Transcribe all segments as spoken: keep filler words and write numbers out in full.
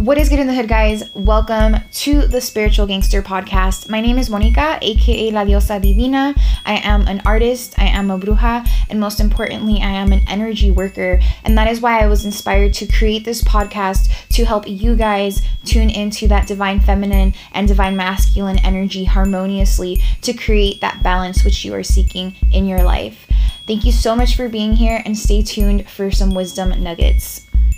What is good in the hood, guys? Welcome to the Spiritual Gangster Podcast. My name is Monica, aka La Diosa Divina. I am an artist, I am a bruja, and most importantly, I am an energy worker. And that is why I was inspired to create this podcast to help you guys tune into that divine feminine and divine masculine energy harmoniously to create that balance which you are seeking in your life. Thank you so much for being here, and stay tuned for some wisdom nuggets.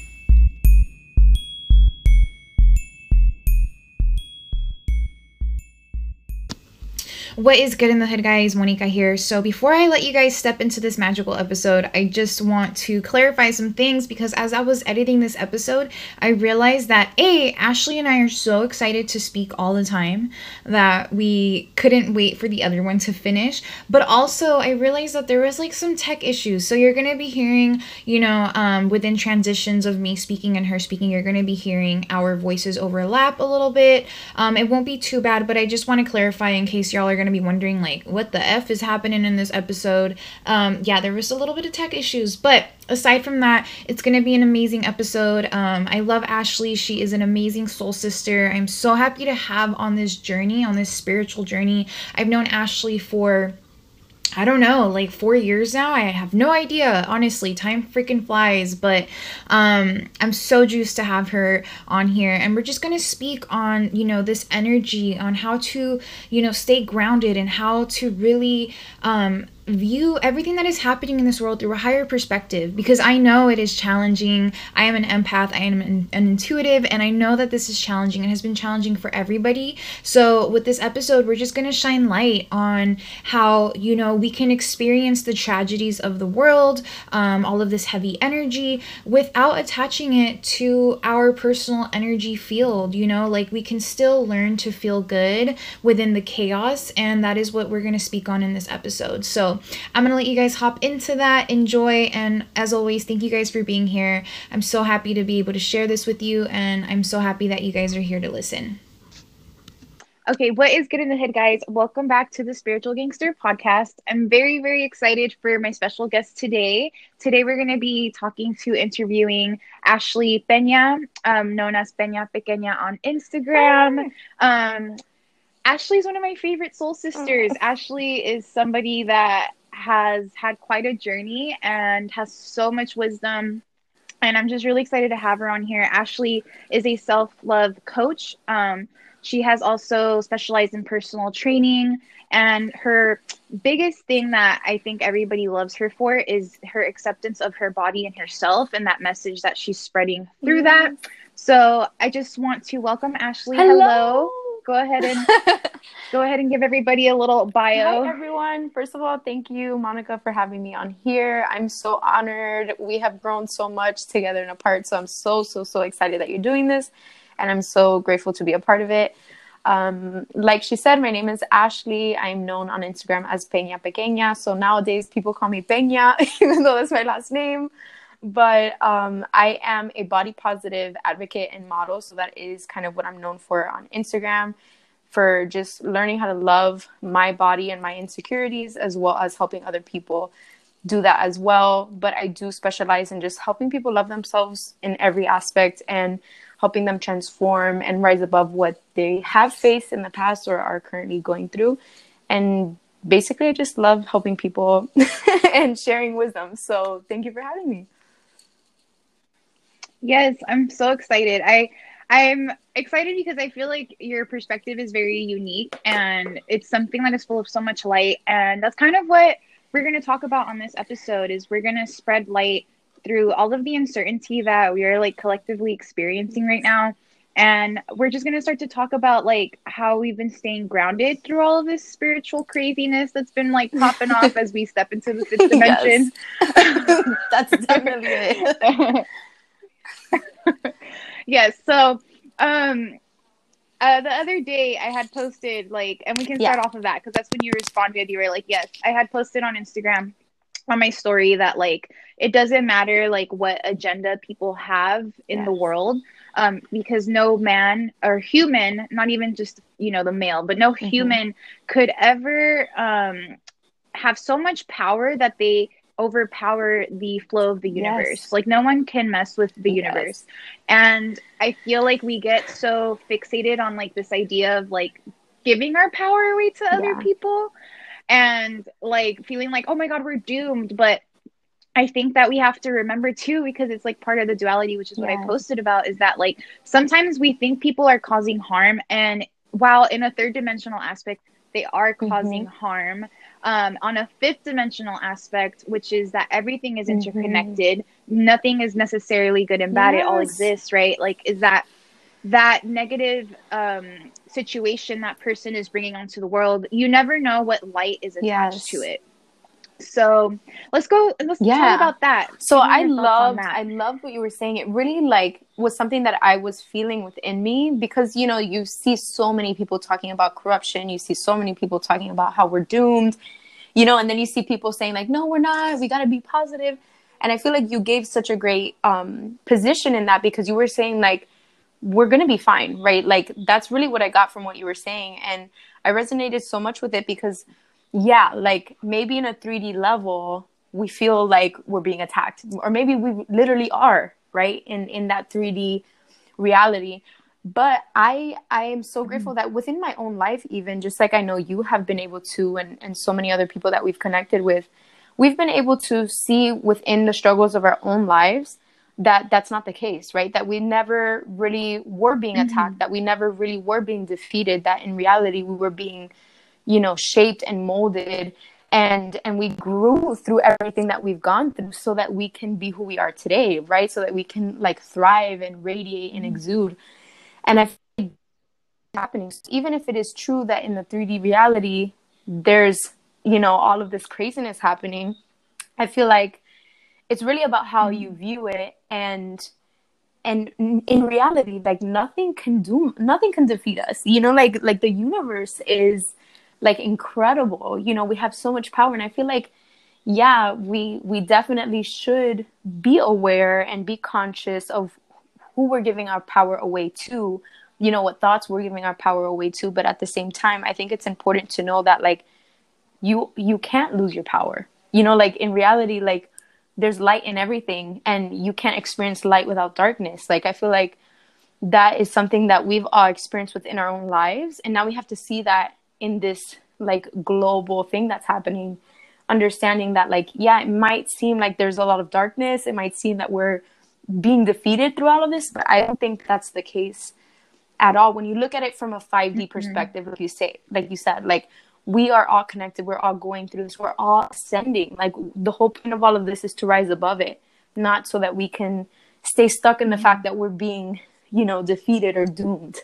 What is good in the hood, guys? Monica here. So before I let you guys step into this magical episode, I just want to clarify some things, because as I was editing this episode, I realized that A, Ashley and I are so excited to speak all the time that we couldn't wait for the other one to finish. But also I realized that there was like some tech issues. So you're going to be hearing, you know, um, within transitions of me speaking and her speaking, you're going to be hearing our voices overlap a little bit. Um, it won't be too bad, but I just want to clarify in case y'all are going to be wondering like what the F is happening in this episode. Um yeah, there was a little bit of tech issues, but aside from that, it's going to be an amazing episode. um I love Ashley. She is an amazing soul sister. I'm so happy to have on this journey, on this spiritual journey. I've known Ashley for I don't know, like four years now. I have no idea. Honestly, time freaking flies. But um, I'm so juiced to have her on here. And we're just going to speak on, you know, this energy, on how to, you know, stay grounded and how to really um, view everything that is happening in this world through a higher perspective, because I know it is challenging. I am an empath, I am an, an intuitive, and I know that this is challenging and has been challenging for everybody. So with this episode, we're just going to shine light on how, you know, we can experience the tragedies of the world, um, all of this heavy energy, without attaching it to our personal energy field. You know, like we can still learn to feel good within the chaos, and that is what we're going to speak on in this episode. So I'm going to let you guys hop into that, enjoy, and as always, thank you guys for being here. I'm so happy to be able to share this with you, and I'm so happy that you guys are here to listen. Okay, what is good in the hood, guys? Welcome back to the Spiritual Gangster Podcast. I'm very, very excited for my special guest today. Today, we're going to be talking to interviewing Ashley Peña, um, known as Peña Pequeña on Instagram. Um, Ashley is one of my favorite soul sisters. Oh. Ashley is somebody that has had quite a journey and has so much wisdom. And I'm just really excited to have her on here. Ashley is a self-love coach. Um, she has also specialized in personal training. And her biggest thing that I think everybody loves her for is her acceptance of her body and herself, and that message that she's spreading through yes. that. So I just want to welcome Ashley. Hello. Hello. Go ahead and go ahead and give everybody a little bio. Hi, everyone. First of all, thank you, Monica, for having me on here. I'm so honored. We have grown so much together and apart, so I'm so, so, so excited that you're doing this, and I'm so grateful to be a part of it. Um, like she said, my name is Ashley. I'm known on Instagram as Peña Pequeña, so nowadays people call me Peña, even though that's my last name. But um, I am a body positive advocate and model. So that is kind of what I'm known for on Instagram, for just learning how to love my body and my insecurities, as well as helping other people do that as well. But I do specialize in just helping people love themselves in every aspect and helping them transform and rise above what they have faced in the past or are currently going through. And basically, I just love helping people and sharing wisdom. So thank you for having me. Yes, I'm so excited. I I'm excited because I feel like your perspective is very unique, and it's something that is full of so much light. And that's kind of what we're going to talk about on this episode, is we're going to spread light through all of the uncertainty that we are like collectively experiencing right now. And we're just going to start to talk about like how we've been staying grounded through all of this spiritual craziness that's been like popping off as we step into the fifth dimension. That's definitely it. Yes. So, um, uh, the other day I had posted like, and we can start yeah. off of that, because that's when you responded. You were like, yes, I had posted on Instagram on my story that like, it doesn't matter like what agenda people have in yes. the world. Um, because no man or human, not even just, you know, the male, but no mm-hmm. human could ever, um, have so much power that they overpower the flow of the universe. Yes. Like no one can mess with the Yes. universe. And I feel like we get so fixated on like this idea of like giving our power away to other Yeah. people and like feeling like, oh my God, we're doomed. But I think that we have to remember too, because it's like part of the duality, which is what I Yes. posted about, is that like sometimes we think people are causing harm, and while in a third dimensional aspect they are causing Mm-hmm. harm, um, on a fifth dimensional aspect, which is that everything is Mm-hmm. interconnected, nothing is necessarily good and bad, it all Yes. exists, right? Like, is that that negative um, situation that person is bringing onto the world, you never know what light is attached to Yes. it. So let's go let's talk Yeah. about that. So Give me I your thoughts on loved, that. I loved what you were saying. It really like was something that I was feeling within me, because, you know, you see so many people talking about corruption. You see so many people talking about how we're doomed, you know, and then you see people saying like, no, we're not, we got to be positive. And I feel like you gave such a great um, position in that, because you were saying like, we're going to be fine, right? Like, that's really what I got from what you were saying. And I resonated so much with it because, yeah, like maybe in a three D level, we feel like we're being attacked, or maybe we literally are, right? In, in that three D reality. But I, I am so grateful that within my own life, even just like I know you have been able to, and, and so many other people that we've connected with, we've been able to see within the struggles of our own lives that that's not the case, right? That we never really were being attacked, Mm-hmm. that we never really were being defeated, that in reality we were being, you know, shaped and molded, and and we grew through everything that we've gone through so that we can be who we are today, right? So that we can like thrive and radiate and exude. And I feel like it's happening. So even if it is true that in the three D reality there's, you know, all of this craziness happening, I feel like it's really about how you view it. And and in reality, like nothing can do nothing can defeat us, you know, like like the universe is like incredible, you know, we have so much power. And I feel like, yeah, we we definitely should be aware and be conscious of who we're giving our power away to, you know, what thoughts we're giving our power away to. But at the same time, I think it's important to know that like you you can't lose your power, you know, like in reality, like there's light in everything, and you can't experience light without darkness. Like I feel like that is something that we've all experienced within our own lives, and now we have to see that in this like global thing that's happening, understanding that like, yeah, it might seem like there's a lot of darkness, it might seem that we're being defeated through all of this, but I don't think that's the case at all. When you look at it from a five D perspective, like you say, like you said, like we are all connected. We're all going through this. We're all ascending. Like the whole point of all of this is to rise above it, not so that we can stay stuck in the fact that we're being, you know, defeated or doomed.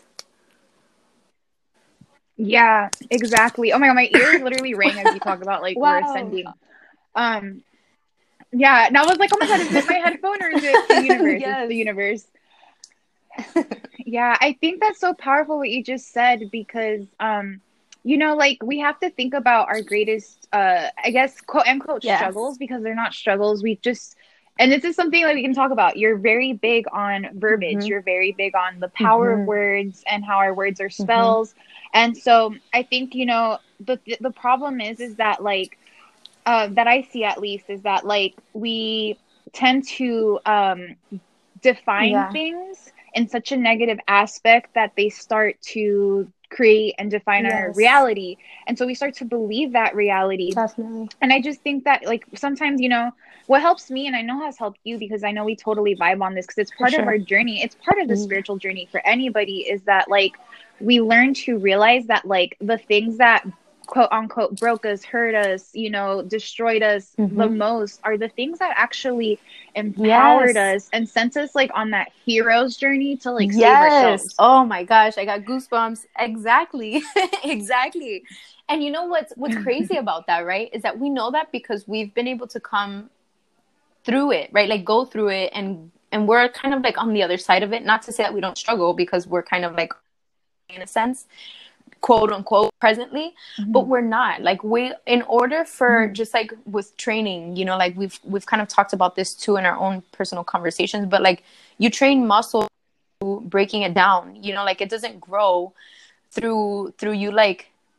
Yeah, exactly. Oh my God, my ears literally rang as you talk about like we're Wow. ascending. Um, yeah, and I was like, oh my God, is it my headphone or is it the universe? It's Yes. the universe. Yeah, I think that's so powerful what you just said, because um, you know, like we have to think about our greatest uh I guess quote unquote Yes. struggles, because they're not struggles. We just, and this is something that we can talk about. You're very big on verbiage. Mm-hmm. You're very big on the power of Mm-hmm. words and how our words are Mm-hmm. spells. And so I think, you know, the the problem is is that like uh, that I see at least is that like we tend to um define Yeah. things in such a negative aspect that they start to create and define our Yes. reality. And so we start to believe that reality. Definitely. And I just think that like sometimes, you know, what helps me, and I know has helped you, because I know we totally vibe on this, because it's For part of sure. our journey. It's part of the Mm-hmm. spiritual journey for anybody, is that like we learn to realize that like the things that quote unquote broke us, hurt us, you know, destroyed us the Mm-hmm. most are the things that actually empowered Yes. us and sent us like on that hero's journey to like save Yes. ourselves. Oh my gosh, I got goosebumps. Exactly. Exactly. And you know what's what's crazy about that, right? Is that we know that because we've been able to come through it, right? Like go through it, and and we're kind of like on the other side of it. Not to say that we don't struggle, because we're kind of like in a sense, quote unquote, presently, but we're not. Like we, in order for, just like with training, you know, like we've we've kind of talked about this too in our own personal conversations, but like you train muscle breaking it down, you know, like it doesn't grow through through you like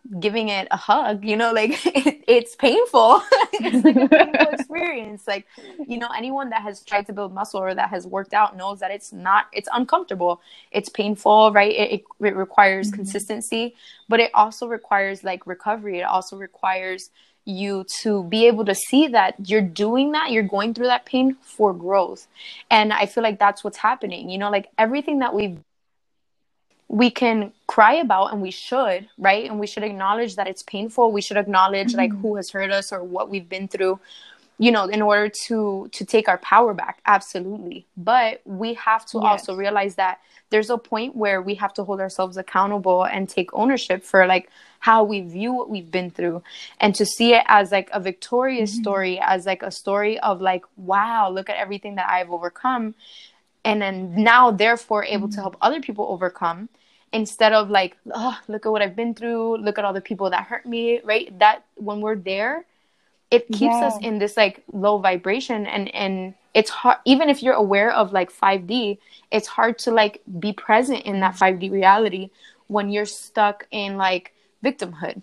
giving it a hug, you know, like it, it's painful. It's like a painful experience. Like, you know, anyone that has tried to build muscle or that has worked out knows that it's not, it's uncomfortable. It's painful, right? It, it, it requires mm-hmm. consistency, but it also requires like recovery. It also requires you to be able to see that you're doing that, you're going through that pain for growth. And I feel like that's what's happening, you know, like everything that we've we can cry about, and we should, right? And we should acknowledge that it's painful. We should acknowledge mm-hmm. like who has hurt us or what we've been through, you know, in order to to take our power back. Absolutely. But we have to yes. also realize that there's a point where we have to hold ourselves accountable and take ownership for like how we view what we've been through, and to see it as like a victorious mm-hmm. story, as like a story of like, wow, look at everything that I've overcome. And then now, therefore, able mm-hmm. to help other people overcome, instead of like, oh, look at what I've been through. Look at all the people that hurt me, right? That when we're there, it keeps yeah. us in this like low vibration. And, and it's hard, even if you're aware of like five D, it's hard to like be present in that five D reality when you're stuck in like victimhood.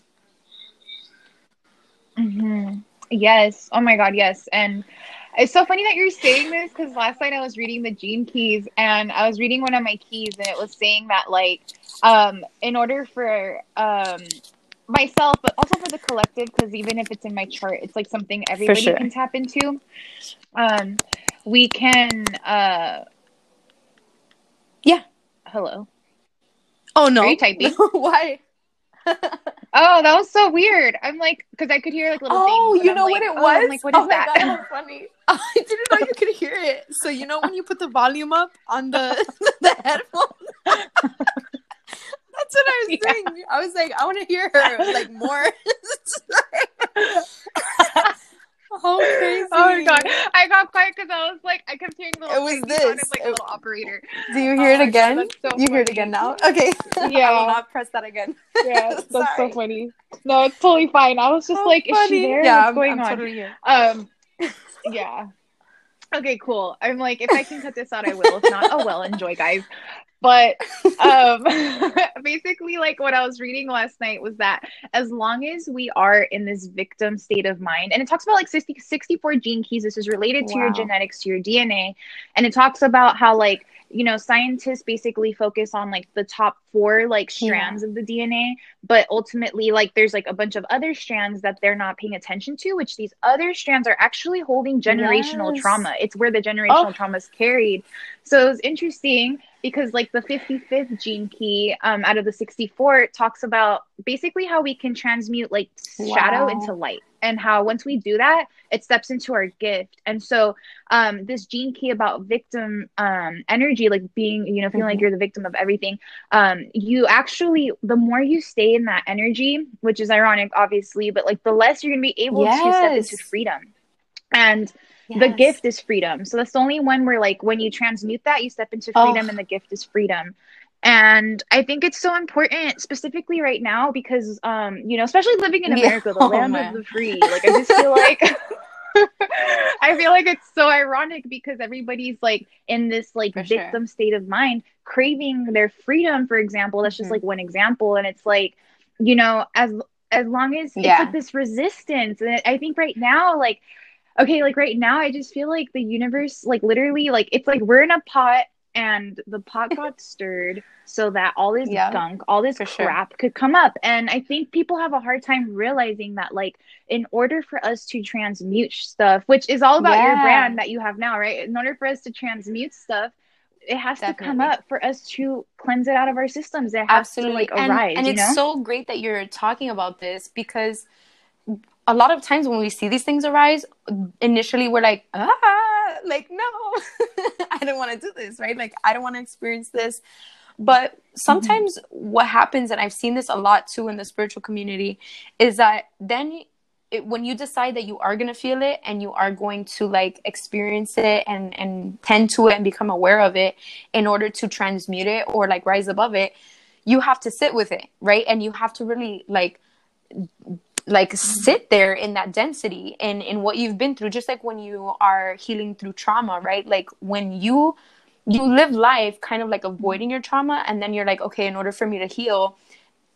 Mm-hmm. Yes. Oh my God. Yes. And it's so funny that you're saying this, because last night I was reading the Gene Keys, and I was reading one of my keys, and it was saying that like, um, in order for um, myself, but also for the collective, because even if it's in my chart, it's like something everybody sure. can tap into. Um, we can, uh, yeah. Hello. Oh no. Are you typing? Why? Oh, that was so weird. I'm like, because I could hear like little oh, things. Oh, you know like, what it was? Oh, I'm like, what is oh that? My God, how funny. I didn't know you could hear it. So you know when you put the volume up on the the headphone? That's what I was yeah. doing. I was like, I want to hear her like more. Oh, crazy. Oh my God. I got quiet because I was like, I kept hearing little It was this. Sounded like a little operator. Do you hear oh it again? God, so you funny. hear it again now? Okay. Yeah. I will not press that again. Yeah, that's so funny. No, it's totally fine. I was just so like, funny. Is she there? Yeah, What's I'm, going I'm on? Totally here. Um, yeah. Okay, cool. I'm like, if I can cut this out, I will. If not, oh well, enjoy, guys. But um, basically, like what I was reading last night was that as long as we are in this victim state of mind, and it talks about like sixty, sixty-four gene keys, this is related to wow. your genetics, to your D N A. And it talks about how like, you know, scientists basically focus on like the top four like strands yeah. of the D N A, but ultimately like there's like a bunch of other strands that they're not paying attention to, which these other strands are actually holding generational yes. trauma. It's where the generational oh. trauma is carried. So it was interesting because like the fifty-fifth gene key um, out of the sixty-four talks about basically how we can transmute like wow. shadow into light, and how once we do that, it steps into our gift. And so um, this gene key about victim um, energy, like being, you know, feeling mm-hmm. like you're the victim of everything, um, you actually, the more you stay in that energy, which is ironic, obviously, but like the less you're going to be able yes. to step into freedom. And yes. the gift is freedom. So that's the only one where like when you transmute that, you step into freedom, oh. and the gift is freedom. And I think it's so important, specifically right now, because, um, you know, especially living in America, yeah. the oh, land man. of the free. Like, I just feel like, I feel like it's so ironic because everybody's like in this like for victim sure. state of mind, craving their freedom, for example. That's mm-hmm. just like one example. And it's like, you know, as as long as yeah. it's like this resistance. And I think right now, like, okay, like right now, I just feel like the universe, like literally, like it's like we're in a pot and the pot got stirred so that all this yeah, gunk, all this crap sure. could come up. And I think people have a hard time realizing that, like, in order for us to transmute stuff, which is all about yeah. your brand that you have now, right? In order for us to transmute stuff, it has Definitely. to come up for us to cleanse it out of our systems. It has Absolutely. to like arise. And, and you it's know? so great that you're talking about this, because a lot of times when we see these things arise, initially we're like, ah, like, no, I don't want to do this, right? Like, I don't want to experience this. But sometimes mm-hmm. what happens, and I've seen this a lot too in the spiritual community, is that then it, when you decide that you are going to feel it and you are going to like experience it and, and tend to it and become aware of it in order to transmute it or like rise above it, you have to sit with it, right? And you have to really like like sit there in that density and in what you've been through, just like when you are healing through trauma, right? Like when you you live life kind of like avoiding your trauma, and then you're like, okay, in order for me to heal,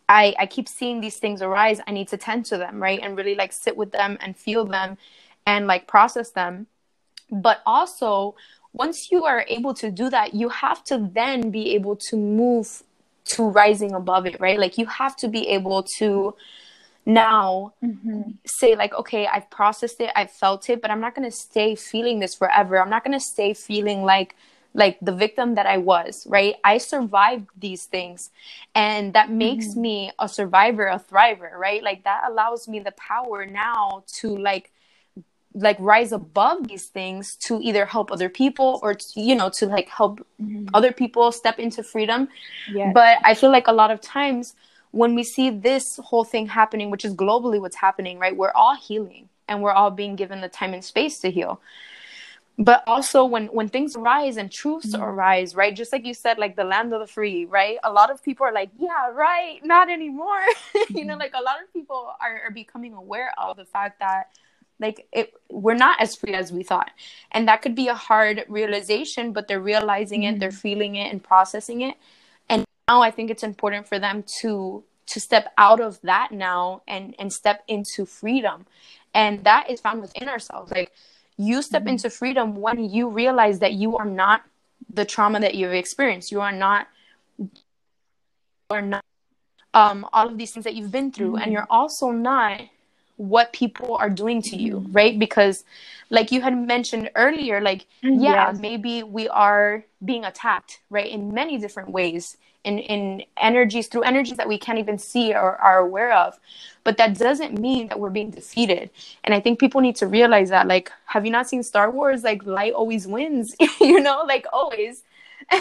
I, I keep seeing these things arise. I need to tend to them, right? And really like sit with them and feel them and like process them. But also, once you are able to do that, you have to then be able to move to rising above it, right? Like you have to be able to now mm-hmm. say like, okay, I've processed it, I've felt it, but I'm not going to stay feeling this forever. I'm not going to stay feeling like like the victim that I was, right? I survived these things, and that makes mm-hmm. me a survivor, a thriver, right? Like that allows me the power now to like like rise above these things to either help other people or to, you know, to like help mm-hmm. other people step into freedom. Yes. But I feel like a lot of times when we see this whole thing happening, which is globally what's happening, right? We're all healing and we're all being given the time and space to heal. But also when, when things arise and truths mm-hmm. arise, right? Just like you said, like the land of the free, right? A lot of people are like, yeah, right. Not anymore. Mm-hmm. You know, like a lot of people are, are becoming aware of the fact that like it, we're not as free as we thought. And that could be a hard realization, but they're realizing mm-hmm. it, they're feeling it and processing it. And now I think it's important for them to to step out of that now and, and step into freedom. And that is found within ourselves. Like you step mm-hmm. into freedom when you realize that you are not the trauma that you've experienced. You are not, you are not um, all of these things that you've been through. Mm-hmm. And you're also not what people are doing to you, mm-hmm. right? Because like you had mentioned earlier, like, mm-hmm. yeah, yes. maybe we are being attacked, right? In many different ways, in, in energies, through energies that we can't even see or are aware of. But that doesn't mean that we're being defeated. And I think people need to realize that, like, have you not seen Star Wars? Like, light always wins, you know, like always. Like,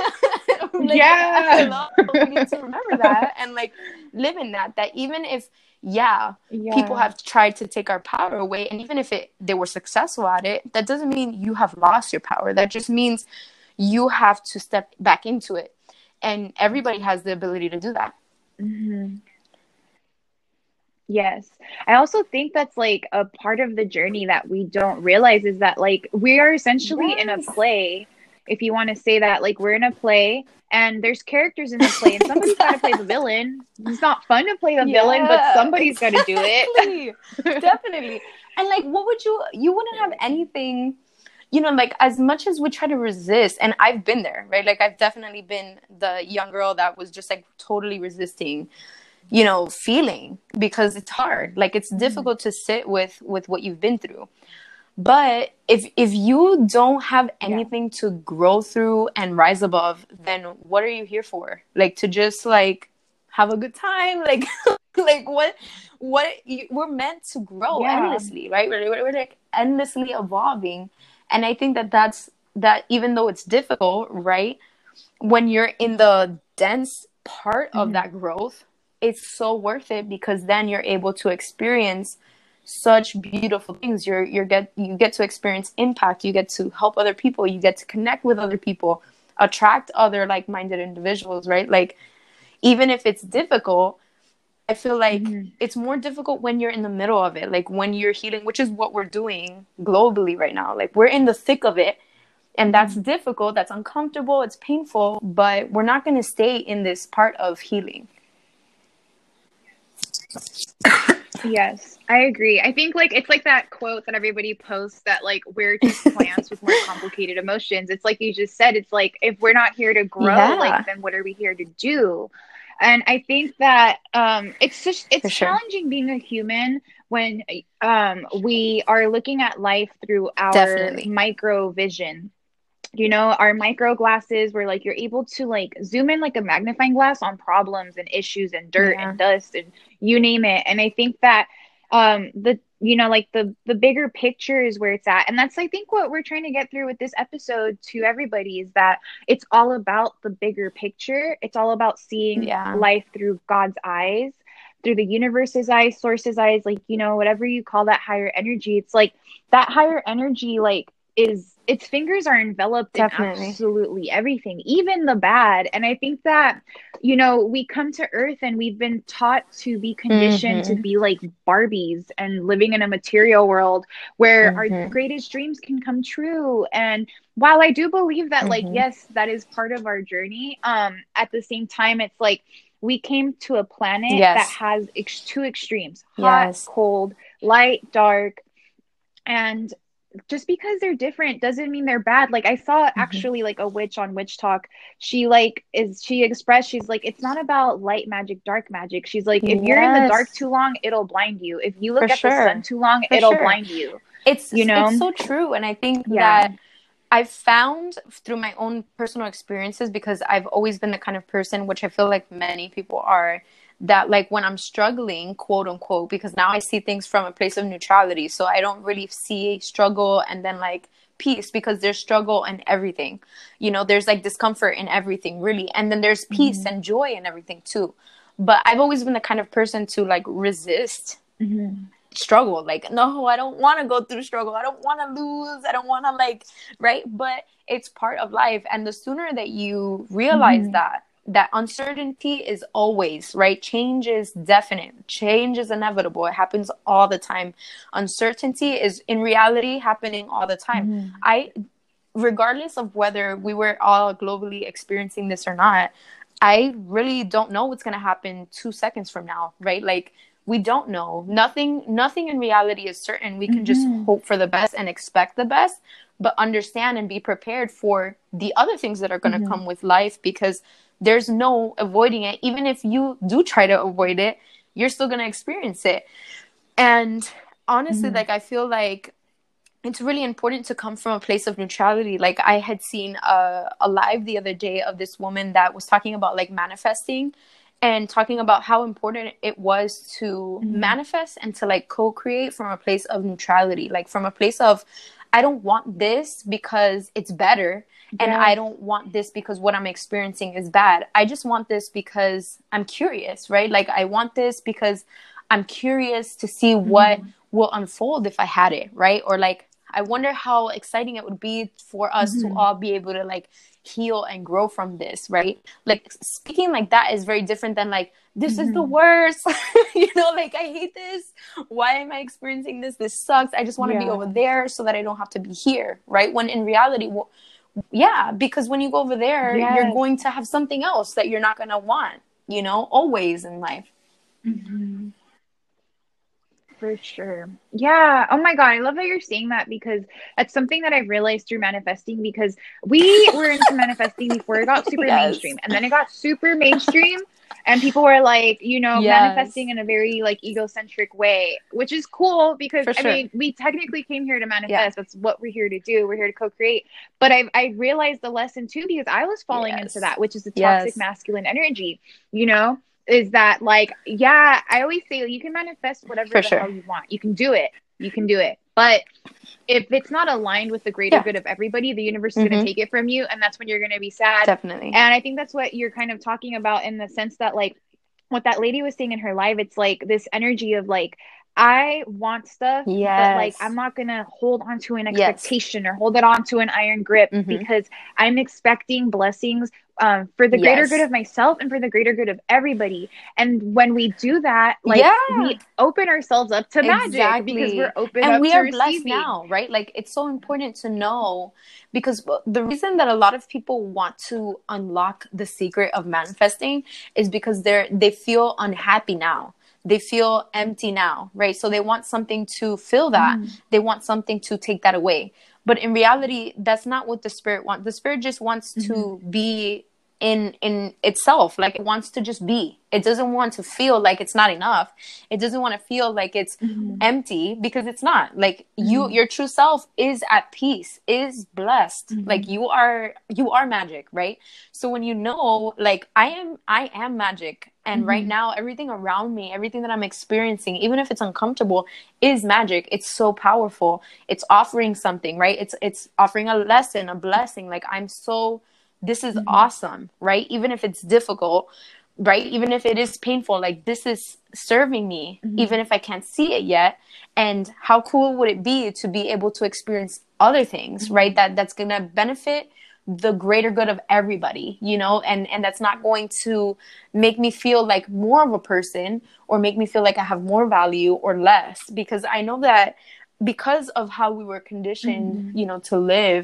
yeah. We need to remember that and like live in that, that even if, yeah, yeah, people have tried to take our power away, and even if it they were successful at it, that doesn't mean you have lost your power. That just means you have to step back into it, and everybody has the ability to do that. Mm-hmm. Yes. I also think that's like a part of the journey that we don't realize is that like we are essentially yes. in a play, if you want to say that, like we're in a play and there's characters in the play and somebody's got to play the villain. It's not fun to play the yeah, villain, but somebody's exactly. got to do it. Definitely. And like, what would you, you wouldn't have anything, you know, like as much as we try to resist, and I've been there, right? Like I've definitely been the young girl that was just like totally resisting, you know, feeling, because it's hard. Like it's mm-hmm. difficult to sit with, with what you've been through. But if if you don't have anything yeah. to grow through and rise above, then what are you here for? Like to just like have a good time? Like like what what you, we're meant to grow yeah. endlessly, right? We're, we're, we're like endlessly evolving, and I think that that's that. Even though it's difficult, right? When you're in the dense part mm-hmm. of that growth, it's so worth it, because then you're able to experience such beautiful things. You're you're get you get to experience impact. You get to help other people. You get to connect with other people, attract other like-minded individuals, right? Like even if it's difficult, I feel like mm-hmm. it's more difficult when you're in the middle of it, like when you're healing, which is what we're doing globally right now. Like we're in the thick of it, and that's mm-hmm. difficult, that's uncomfortable, it's painful, but we're not going to stay in this part of healing. Yes, I agree. I think like it's like that quote that everybody posts that like we're just plants with more complicated emotions. It's like you just said, it's like if we're not here to grow, yeah. like then what are we here to do? And I think that um it's just it's For challenging sure. being a human when um we are looking at life through our Definitely. micro vision. You know, our micro glasses where like you're able to like zoom in like a magnifying glass on problems and issues and dirt yeah. and dust and you name it. And I think that um the you know like the the bigger picture is where it's at. And that's I think what we're trying to get through with this episode to everybody is that it's all about the bigger picture. It's all about seeing yeah. life through God's eyes, through the universe's eyes, source's eyes, like, you know, whatever you call that higher energy. It's like that higher energy like is its fingers are enveloped Definitely. in absolutely everything, even the bad. And I think that, you know, we come to Earth and we've been taught to be conditioned mm-hmm. to be like Barbies and living in a material world where mm-hmm. our greatest dreams can come true. And while I do believe that, mm-hmm. like, yes, that is part of our journey, um, at the same time, it's like, we came to a planet Yes. that has ex- two extremes, hot, Yes. cold, light, dark. And just because they're different doesn't mean they're bad. Like I saw Mm-hmm. actually like a witch on Witch Talk. She like is she expressed she's like it's not about light magic, dark magic. She's like if you're in the dark Yes. too long, it'll blind you. If you look For at the sun sure. too long, For it'll sure. blind you. It's You know? it's so true. And I think Yeah. that I've found through my own personal experiences, because I've always been the kind of person, which I feel like many people are, that like when I'm struggling, quote unquote, because now I see things from a place of neutrality. So I don't really see struggle and then like peace, because there's struggle in everything. You know, there's like discomfort in everything, really. And then there's peace Mm-hmm. and joy in everything too. But I've always been the kind of person to like resist Mm-hmm. struggle. Like, no, I don't want to go through struggle. I don't want to lose. I don't want to like, right? But it's part of life. And the sooner that you realize Mm-hmm. that, that uncertainty is always, right? Change is definite. Change is inevitable. It happens all the time. Uncertainty is in reality happening all the time. Mm-hmm. I, regardless of whether we were all globally experiencing this or not, I really don't know what's going to happen two seconds from now, right? Like, we don't know. Nothing, nothing in reality is certain. We can Mm-hmm. just hope for the best and expect the best, but understand and be prepared for the other things that are going to Mm-hmm. come with life, because there's no avoiding it. Even if you do try to avoid it, you're still going to experience it. And honestly, Mm-hmm. like, I feel like it's really important to come from a place of neutrality. Like, I had seen a, a live the other day of this woman that was talking about like manifesting and talking about how important it was to Mm-hmm. manifest and to like co-create from a place of neutrality, like from a place of, I don't want this because it's better. And Yeah. I don't want this because what I'm experiencing is bad. I just want this because I'm curious, right? Like, I want this because I'm curious to see what Mm-hmm. will unfold if I had it, right? Or like, I wonder how exciting it would be for us Mm-hmm. to all be able to like heal and grow from this, right? Like, speaking like that is very different than like, this Mm-hmm. is the worst. You know, like, I hate this. Why am I experiencing this? This sucks. I just want to Yeah. be over there so that I don't have to be here, right? When in reality, well, yeah, because when you go over there, Yes. you're going to have something else that you're not going to want, you know, always in life. Mm-hmm. For sure. Yeah. Oh my God. I love that you're saying that, because that's something that I've realized through manifesting, because we were into manifesting before it got super Yes. mainstream, and then it got super mainstream and people were like, you know, Yes. manifesting in a very like egocentric way, which is cool because For I sure. mean, we technically came here to manifest. Yeah. That's what we're here to do. We're here to co-create. But I I realized the lesson too, because I was falling Yes. into that, which is the toxic Yes. masculine energy, you know? Is that like, yeah, I always say you can manifest whatever For the sure. hell you want. You can do it. You can do it. But if it's not aligned with the greater Yeah. good of everybody, the universe is Mhm. going to take it from you. And that's when you're going to be sad. Definitely. And I think that's what you're kind of talking about, in the sense that like what that lady was saying in her live, it's like this energy of like, I want stuff, but like, Yes. I'm not going to hold on to an Yes. expectation or hold it on to an iron grip, Mhm. because I'm expecting blessings um, for the greater Yes. good of myself and for the greater good of everybody. And when we do that, like Yeah. we open ourselves up to magic, Exactly. because we're open And up we to are blessed receiving. now, right? Like, it's so important to know, because the reason that a lot of people want to unlock the secret of manifesting is because they're they feel unhappy now. They feel empty now, right? So they want something to fill that. Mm. They want something to take that away. But in reality, that's not what the spirit wants. The spirit just wants Mm-hmm. to be in in itself. Like, it wants to just be. It doesn't want to feel like it's not enough. It doesn't want to feel like it's Mm-hmm. empty, because it's not. Like, you Mhm. your true self is at peace, is blessed. Mhm. Like, you are you are magic, right? So when you know, like, I am I am magic, and right Mhm. now everything around me, everything that I'm experiencing, even if it's uncomfortable, is magic. It's so powerful. It's offering something, right? It's it's offering a lesson, a blessing. Like, I'm so this is Mhm. awesome, right? Even if it's difficult, right? Even if it is painful, like, this is serving me, Mhm. even if I can't see it yet. And how cool would it be to be able to experience other things, Mhm. right? That that's gonna benefit the greater good of everybody, you know, and and that's not going to make me feel like more of a person, or make me feel like I have more value or less, because I know that because of how we were conditioned, Mhm. you know, to live,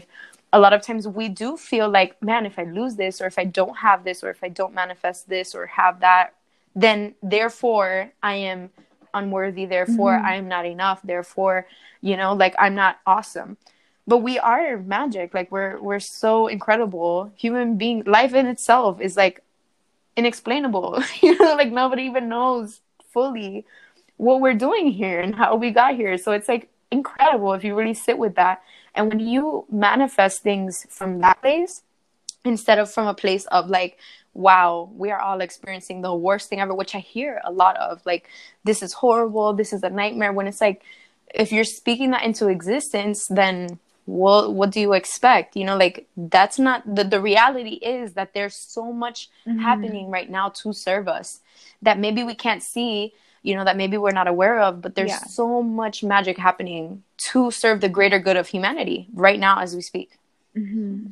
a lot of times we do feel like, man, if I lose this, or if I don't have this, or if I don't manifest this or have that, then therefore I am unworthy. Therefore, Mm-hmm. I am not enough. Therefore, you know, like I'm not awesome. But we are magic. Like we're we're so incredible. Human being life in itself is like inexplainable. You know, like nobody even knows fully what we're doing here and how we got here. So it's like incredible if you really sit with that. And when you manifest things from that place, instead of from a place of like, wow, we are all experiencing the worst thing ever, which I hear a lot of, like, this is horrible, this is a nightmare. When it's like, if you're speaking that into existence, then what what do you expect? You know, like that's not the the reality is that there's so much Mm-hmm. happening right now to serve us that maybe we can't see, you know, that maybe we're not aware of, but there's Yeah. so much magic happening to serve the greater good of humanity right now as we speak. Mm-hmm.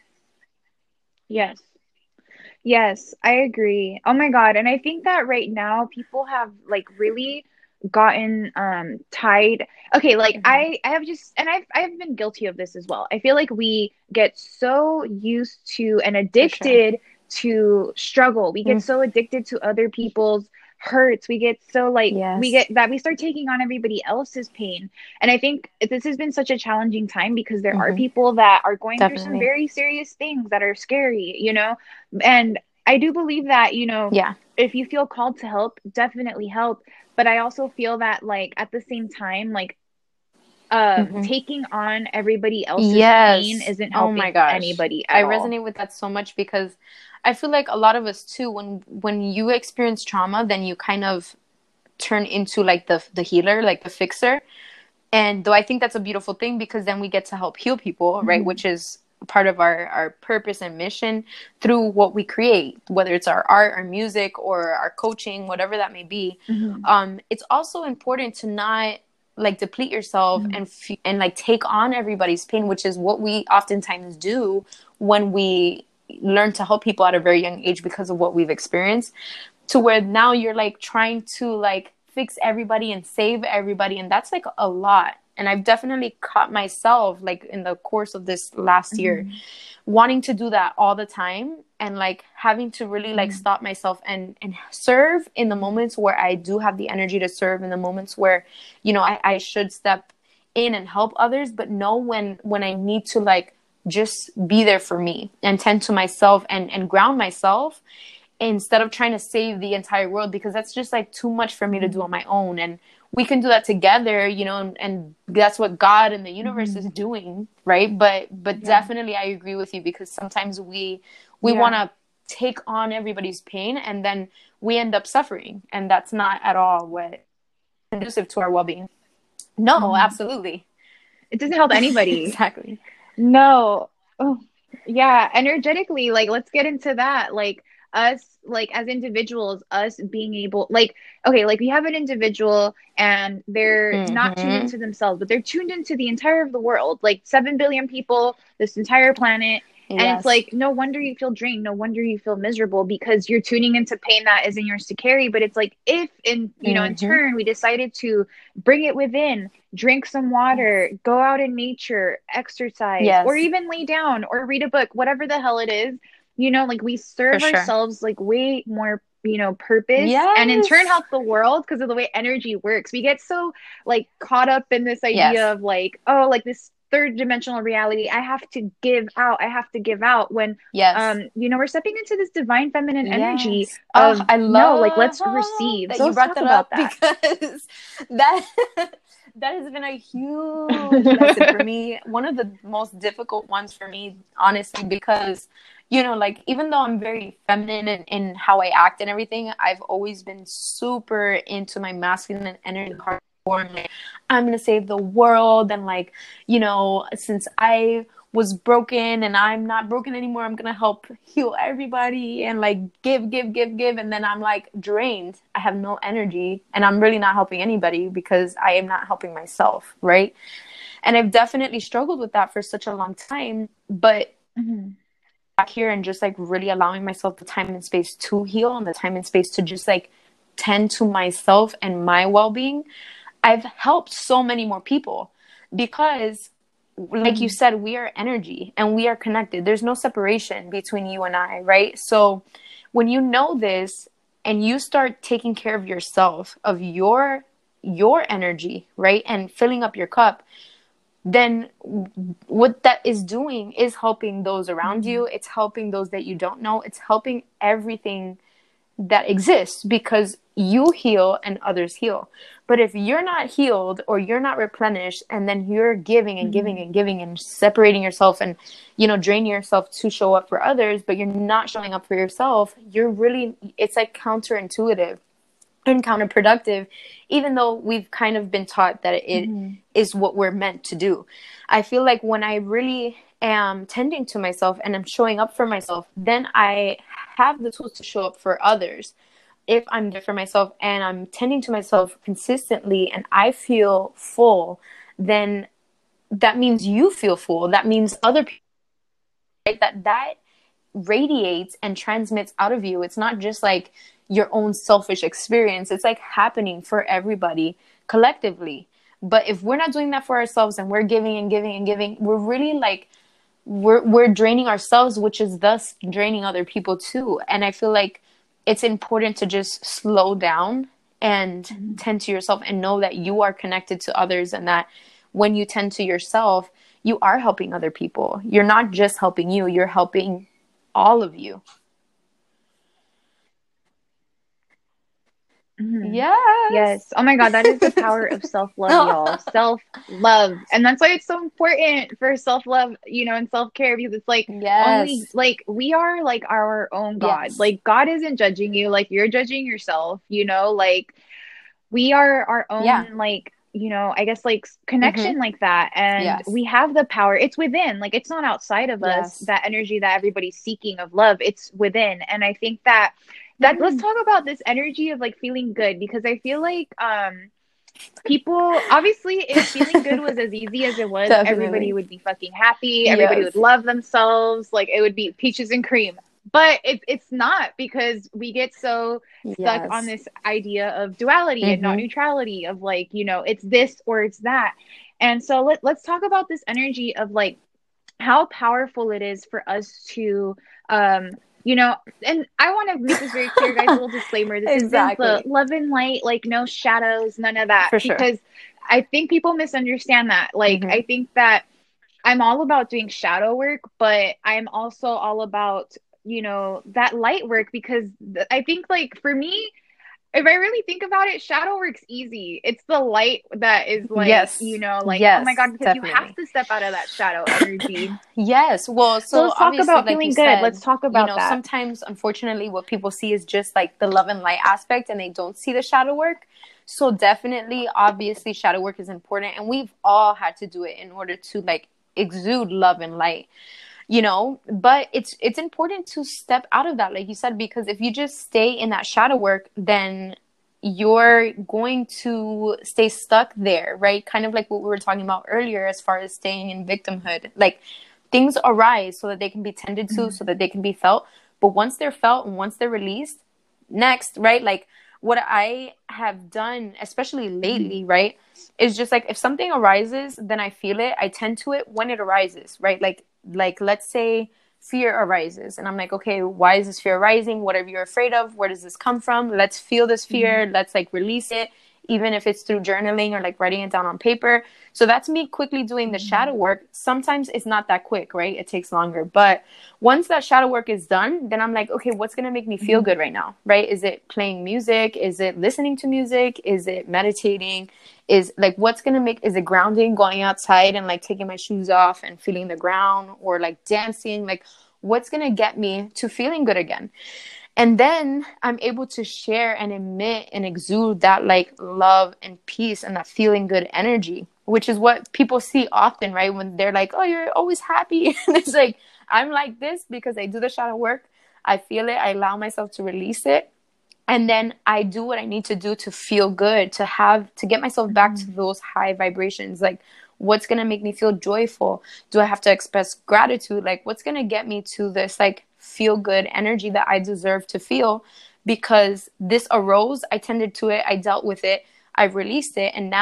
Yes. Yes, I agree. Oh my God. And I think that right now people have like really gotten um tied. Okay, like Mm-hmm. I I have just and I've I've been guilty of this as well. I feel like we get so used to and For sure. addicted to struggle. We get Mm. so addicted to other people's hurts. We get so like we Yes, get that we start taking on everybody else's pain. And I think this has been such a challenging time because there are mm-hmm. people that are going through some Definitely. very serious things that are scary, you know? And I do believe that, you know, Yeah. if you feel called to help, definitely help. But I also feel that, like, at the same time, like, um, Mm-hmm. taking on everybody else's pain Yes. isn't Oh my helping gosh. anybody I at all. resonate with that so much because I feel like a lot of us too, when when you experience trauma, then you kind of turn into like the the healer, like the fixer. And though I think that's a beautiful thing because then we get to help heal people, right? Mm-hmm. Which is part of our, our purpose and mission through what we create, whether it's our art, our music, or our coaching, whatever that may be. Mm-hmm. Um, it's also important to not like deplete yourself Mm-hmm. and f- and like take on everybody's pain, which is what we oftentimes do when we learn to help people at a very young age because of what we've experienced, to where now you're like trying to like fix everybody and save everybody, and that's like a lot. And I've definitely caught myself like in the course of this last year Mm-hmm. wanting to do that all the time, and like having to really like Mm-hmm. stop myself and and serve in the moments where I do have the energy to serve, in the moments where, you know, I, I should step in and help others, but know when when I need to like just be there for me and tend to myself and and ground myself instead of trying to save the entire world, because that's just like too much for me to do on my own. And we can do that together, you know, and, and that's what God and the universe Mm-hmm. is doing, right? But but Yeah. definitely I agree with you, because sometimes we we Yeah. want to take on everybody's pain and then we end up suffering, and that's not at all what conducive to our well-being. No, Mm-hmm. absolutely. It doesn't help anybody. Exactly. No. Oh, yeah. Energetically, like, let's get into that. Like, us, like, as individuals, us being able, like, okay, like, we have an individual and they're not tuned Mm-hmm. into themselves, but they're tuned into the entire of the world, like, seven billion people, this entire planet. And it's Yes. like, no wonder you feel drained. No wonder you feel miserable because you're tuning into pain that isn't yours to carry. But it's like, if in, you know, in Mm-hmm. turn, we decided to bring it within, drink some water, Yes. go out in nature, exercise, or Yes, even lay down or read a book, whatever the hell it is, you know, like we for serve sure. ourselves like way more, you know, purpose and in turn Yes. help the world because of the way energy works. We get so like caught up in this idea Yes. of like, oh, like this third dimensional reality. I have to give out. I have to give out when Yes. um, you know, we're stepping into this divine feminine energy Yes. Oh, of I no, like love let's receive. that So you let's brought talk that about up, that. because that that has been a huge lesson for me. One of the most difficult ones for me, honestly, because, you know, like even though I'm very feminine in, in how I act and everything, I've always been super into my masculine energy hardcore. Like, I'm gonna save the world, and like, you know, since I was broken and I'm not broken anymore, I'm gonna help heal everybody and like give, give, give, give. And then I'm like drained. I have no energy and I'm really not helping anybody because I am not helping myself, right? And I've definitely struggled with that for such a long time. But Mhm. back here and just like really allowing myself the time and space to heal and the time and space to just like tend to myself and my well-being, I've helped so many more people, because like you said, we are energy and we are connected. There's no separation between you and I, right? So when you know this and you start taking care of yourself, of your your energy, right? And filling up your cup, then what that is doing is helping those around you. It's helping those that you don't know. It's helping everything that exists, because you heal and others heal. But if you're not healed or you're not replenished, and then you're giving and giving and giving and separating yourself and, you know, draining yourself to show up for others, but you're not showing up for yourself, you're really, it's like counterintuitive and counterproductive, even though we've kind of been taught that it mm-hmm. is what we're meant to do. I feel like when I really am tending to myself and I'm showing up for myself, then I have the tools to show up for others. If I'm there for myself and I'm tending to myself consistently and I feel full, then that means you feel full. That means other people, right? That that radiates and transmits out of you. It's not just like your own selfish experience. It's like happening for everybody collectively. But if we're not doing that for ourselves and we're giving and giving and giving, we're really like, we're we're draining ourselves, which is thus draining other people too. And I feel like it's important to just slow down and mm-hmm. tend to yourself and know that you are connected to others, and that when you tend to yourself, you are helping other people. You're not just helping you, you're helping all of you. Mm-hmm. Yes. Yes. Oh my God, that is the power of self-love, y'all. Self-love. And that's why it's so important for self-love, you know, and self-care, because it's like, yes. only, like, we are like our own God. Yes. Like, God isn't judging you. Like, you're judging yourself, you know, like, we are our own, yeah. like, you know, I guess like connection mm-hmm. like that. And yes. we have the power. It's within, like, it's not outside of yes. us, that energy that everybody's seeking of love. It's within. And I think that That, let's talk about this energy of like feeling good, because I feel like um people, obviously if feeling good was as easy as it was, Definitely. Everybody would be fucking happy, everybody yes. would love themselves, like it would be peaches and cream. But it, it's not, because we get so stuck yes. on this idea of duality mm-hmm. and not neutrality, of like, you know, it's this or it's that. And so let, let's talk about this energy of like how powerful it is for us to um you know, and I want to make this very clear, guys, a little disclaimer. This exactly. isn't the love and light, like no shadows, none of that. For sure. Because I think people misunderstand that. Like, mm-hmm. I think that I'm all about doing shadow work, but I'm also all about, you know, that light work, because th- I think like for me, if I really think about it, shadow work's easy. It's the light that is like, yes. you know, like, yes, oh my God, because definitely. You have to step out of that shadow energy. Yes. Well, so, so let's talk about like feeling good. Said, let's talk about you know, that. Sometimes, unfortunately, what people see is just like the love and light aspect, and they don't see the shadow work. So definitely, obviously, shadow work is important, and we've all had to do it in order to like exude love and light. You know, but it's it's important to step out of that, like you said, because if you just stay in that shadow work, then you're going to stay stuck there, right? Kind of like what we were talking about earlier as far as staying in victimhood. Like, things arise so that they can be tended to, mm-hmm. so that they can be felt. But once they're felt and once they're released, next, right? Like, what I have done, especially lately, mm-hmm. right, is just like if something arises, then I feel it. I tend to it when it arises, right? Like, like let's say fear arises, and I'm like, okay, why is this fear arising? What are you afraid of? Where does this come from? Let's feel this fear. Mm-hmm. Let's like release it, even if it's through journaling or like writing it down on paper. So that's me quickly doing the mm-hmm. shadow work. Sometimes it's not that quick, right? It takes longer. But once that shadow work is done, then I'm like, okay, what's going to make me feel mm-hmm. good right now, right? Is it playing music? Is it listening to music? Is it meditating? Is like, what's going to make, is it grounding, going outside and like taking my shoes off and feeling the ground, or like dancing? Like, what's going to get me to feeling good again? And then I'm able to share and emit and exude that like love and peace and that feeling good energy, which is what people see often, right? When they're like, oh, you're always happy. And it's like, I'm like this because I do the shadow work. I feel it. I allow myself to release it. And then I do what I need to do to feel good, to have, to get myself back to those high vibrations. Like, what's going to make me feel joyful? Do I have to express gratitude? Like, what's going to get me to this, like, feel good energy that I deserve to feel? Because this arose, I tended to it, I dealt with it, I released it, and now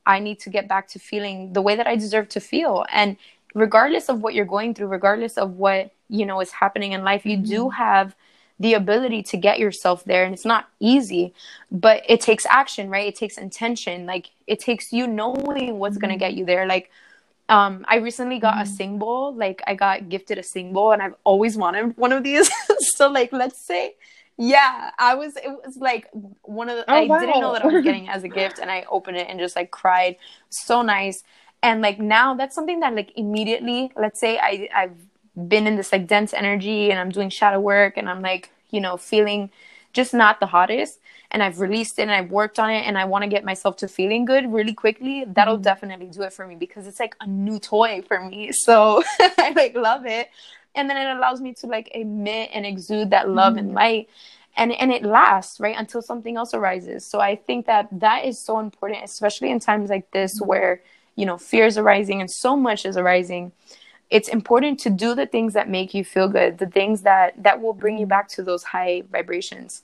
I need to get back to feeling the way that I deserve to feel. And regardless of what you're going through, regardless of what, you know, is happening in life, you mm-hmm. do have the ability to get yourself there. And it's not easy, but it takes action, right? It takes intention. Like, it takes you knowing what's mm-hmm. going to get you there. Like, um, I recently got mm-hmm. a sing bowl. Like, I got gifted a sing bowl, and I've always wanted one of these. So, like, let's say, yeah, I was, it was like one of the, oh, I wow. didn't know that I was getting it as a gift, and I opened it and just like cried. So nice. And like, now that's something that like immediately, let's say I, I've been in this like dense energy, and I'm doing shadow work, and I'm like, you know, feeling just not the hottest, and I've released it and I've worked on it, and I want to get myself to feeling good really quickly. That'll mm-hmm. definitely do it for me, because it's like a new toy for me. So I like love it. And then it allows me to like emit and exude that love mm-hmm. and light, and, and it lasts, right, until something else arises. So I think that that is so important, especially in times like this mm-hmm. where, you know, fear is arising and so much is arising. It's important to do the things that make you feel good, the things that, that will bring you back to those high vibrations.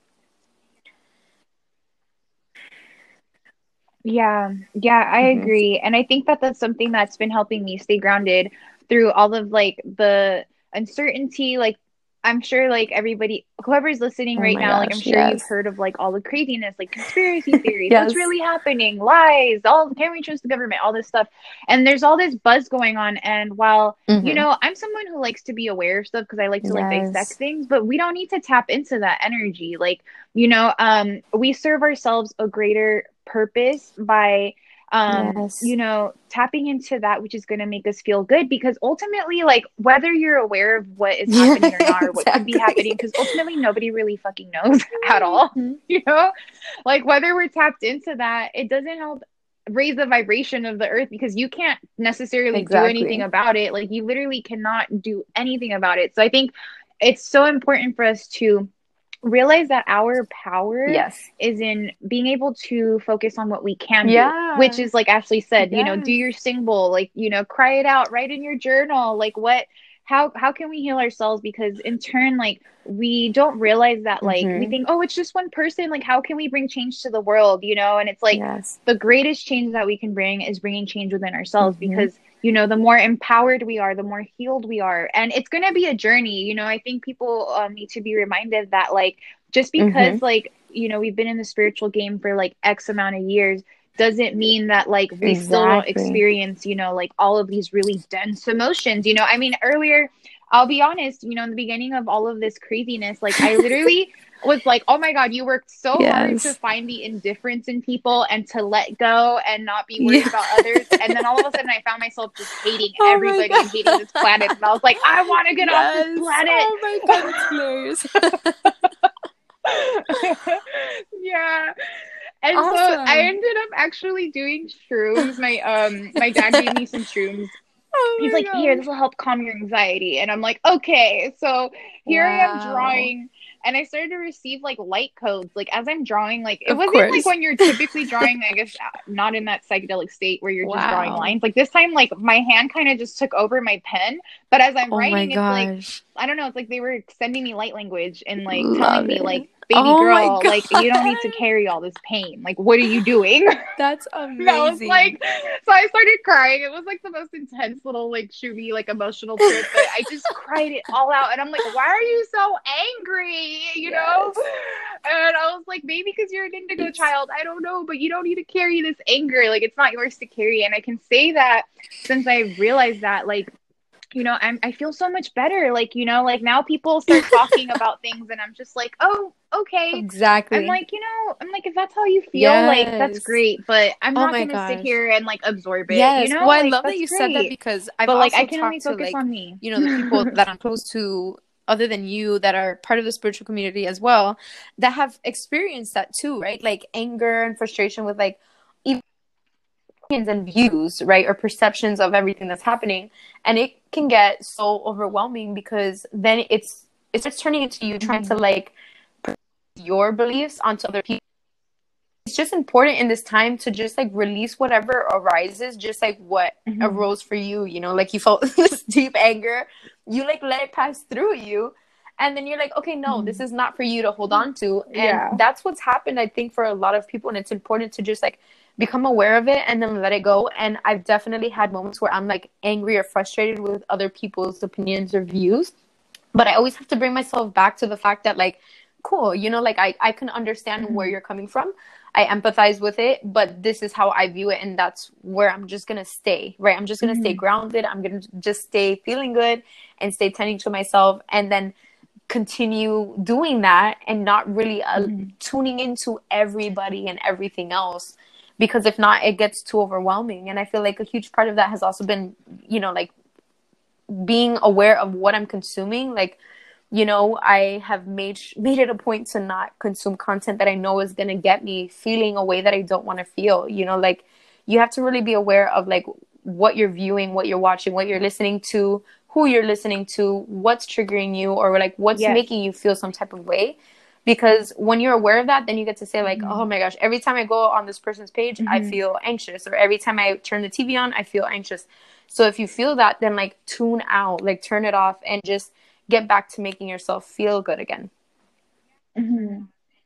Yeah, yeah, I mm-hmm. agree. And I think that that's something that's been helping me stay grounded through all of like the uncertainty. Like, I'm sure like everybody, whoever's listening oh right now, gosh, like I'm sure yes. you've heard of like all the craziness, like conspiracy theories, yes. what's really happening, lies, all can we trust the government, all this stuff. And there's all this buzz going on. And while, mm-hmm. you know, I'm someone who likes to be aware of stuff because I like to yes. like dissect things, but we don't need to tap into that energy. Like, you know, um, we serve ourselves a greater purpose by um yes. you know, tapping into that which is going to make us feel good, because ultimately, like, whether you're aware of what is happening yeah, or not, or what exactly. could be happening, because ultimately nobody really fucking knows at all, you know, like whether we're tapped into that, it doesn't help raise the vibration of the earth, because you can't necessarily exactly. do anything about it. Like, you literally cannot do anything about it. So I think it's so important for us to realize that our power yes. is in being able to focus on what we can yeah. do, which is, like Ashley said, yes. you know, do your sing bowl, like, you know, cry it out, write in your journal, like what, how, how can we heal ourselves? Because in turn, like, we don't realize that, like, mm-hmm. we think, oh, it's just one person. Like, how can we bring change to the world? You know? And it's like, yes. the greatest change that we can bring is bringing change within ourselves, mm-hmm. because, you know, the more empowered we are, the more healed we are. And it's going to be a journey. You know, I think people um, need to be reminded that, like, just because, mm-hmm. like, you know, we've been in the spiritual game for like X amount of years doesn't mean that, like, we exactly. still don't experience, you know, like all of these really dense emotions. You know, I mean, earlier, I'll be honest, you know, in the beginning of all of this craziness, like, I literally was like, oh my God, you worked so yes. hard to find the indifference in people and to let go and not be worried yeah. about others. And then all of a sudden I found myself just hating oh everybody and hating this planet. And I was like, I want to get yes. off this planet. Oh my God, it's hilarious. Yeah. And awesome. So I ended up actually doing shrooms. My um my dad gave me some shrooms. Oh He's like, God. Here, this will help calm your anxiety. And I'm like, okay. So here wow. I am drawing, and I started to receive like light codes. Like, as I'm drawing, like, it of wasn't course. Like when you're typically drawing, I guess, not in that psychedelic state where you're wow. just drawing lines. Like, this time, like, my hand kind of just took over my pen. But as I'm oh writing, it's like, I don't know, it's like they were sending me light language and like Love telling it. me, like, baby oh girl, like, you don't need to carry all this pain. Like, what are you doing? That's amazing. I was like, so I started crying. It was like the most intense little, like, shooby, like, emotional trip. But I just cried it all out. And I'm like, why are you so angry? You yes. know? And I was like, maybe because you're an indigo it's... child. I don't know. But you don't need to carry this anger. Like, it's not yours to carry. And I can say that since I realized that, like, you know, I'm, I feel so much better. Like, you know, like, now people start talking about things and I'm just like, oh, okay. Exactly. I'm like, you know, I'm like, if that's how you feel, yes. like, that's great. But I'm oh not going to sit here and, like, absorb it. Yes. You know? Well, like, I love that you great. said that, because I've but, also like, I can talked only focus to, like, on me. you know, the people that I'm close to, other than you, that are part of the spiritual community as well, that have experienced that too, right? Like, anger and frustration with, like, even and views, right, or perceptions of everything that's happening, and it can get so overwhelming, because then it's it's just turning into you trying mm-hmm. to, like, put your beliefs onto other people. It's just important in this time to just, like, release whatever arises, just like what mm-hmm. arose for you, you know, like, you felt this deep anger, you, like, let it pass through you, and then you're like, okay, no, mm-hmm. this is not for you to hold on to. And yeah. that's what's happened, I think, for a lot of people. And it's important to just, like, become aware of it and then let it go. And I've definitely had moments where I'm like angry or frustrated with other people's opinions or views, but I always have to bring myself back to the fact that like, cool, you know, like I, I can understand Mm-hmm. where you're coming from. I empathize with it, but this is how I view it. And that's where I'm just going to stay, right? I'm just going to Mm-hmm. stay grounded. I'm going to just stay feeling good and stay tending to myself, and then continue doing that and not really uh, Mm-hmm. tuning into everybody and everything else. Because if not, it gets too overwhelming. And I feel like a huge part of that has also been, you know, like being aware of what I'm consuming. Like, you know, I have made made it a point to not consume content that I know is going to get me feeling a way that I don't want to feel. You know, like you have to really be aware of like what you're viewing, what you're watching, what you're listening to, who you're listening to, what's triggering you, or like what's Yes. making you feel some type of way. Because when you're aware of that, then you get to say like, Mm-hmm. oh my gosh, every time I go on this person's page, I Mm-hmm. feel anxious, or every time I turn the T V on, I feel anxious. So if you feel that, then like tune out, like turn it off, and just get back to making yourself feel good again. Mm-hmm.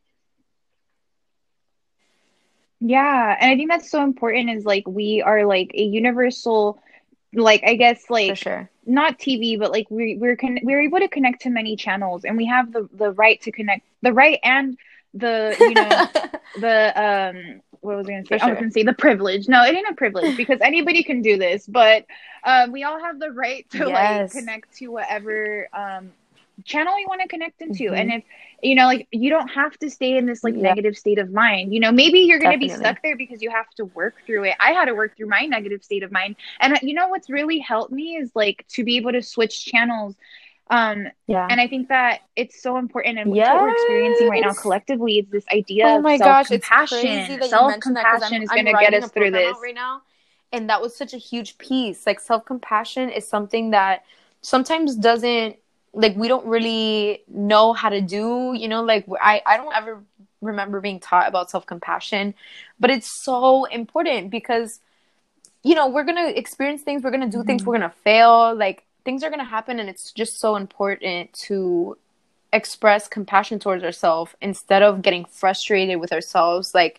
Yeah, and I think that's so important is like we are like a universal, like I guess For like sure. not T V, but like we we're con we're able to connect to many channels, and we have the the right to connect, the right and the, you know, the um what was I gonna say? For I was sure. gonna say the privilege. No, it ain't a privilege because anybody can do this, but um we all have the right to like Yes. connect to whatever um channel you want to connect into. Mm-hmm. And if, you know, like you don't have to stay in this like Yeah, negative state of mind. You know, maybe you're going to be definitely. stuck there because you have to work through it. I had to work through my negative state of mind. And uh, you know what's really helped me is like to be able to switch channels. Um Yeah. and I think that it's so important, and it's what we're experiencing right now Yes. collectively is this idea Oh of my gosh, it's crazy self-compassion. that you mentioned that, because I'm Self-compassion is going I'm to get writing us a through program this. out right now, and that was such a huge piece. Like self-compassion is something that sometimes doesn't, like we don't really know how to do, you know, like I I don't ever remember being taught about self-compassion, but it's so important because, you know, we're going to experience things, we're going to do things, Mm-hmm. we're going to fail, like things are going to happen, and it's just so important to express compassion towards ourselves instead of getting frustrated with ourselves. Like,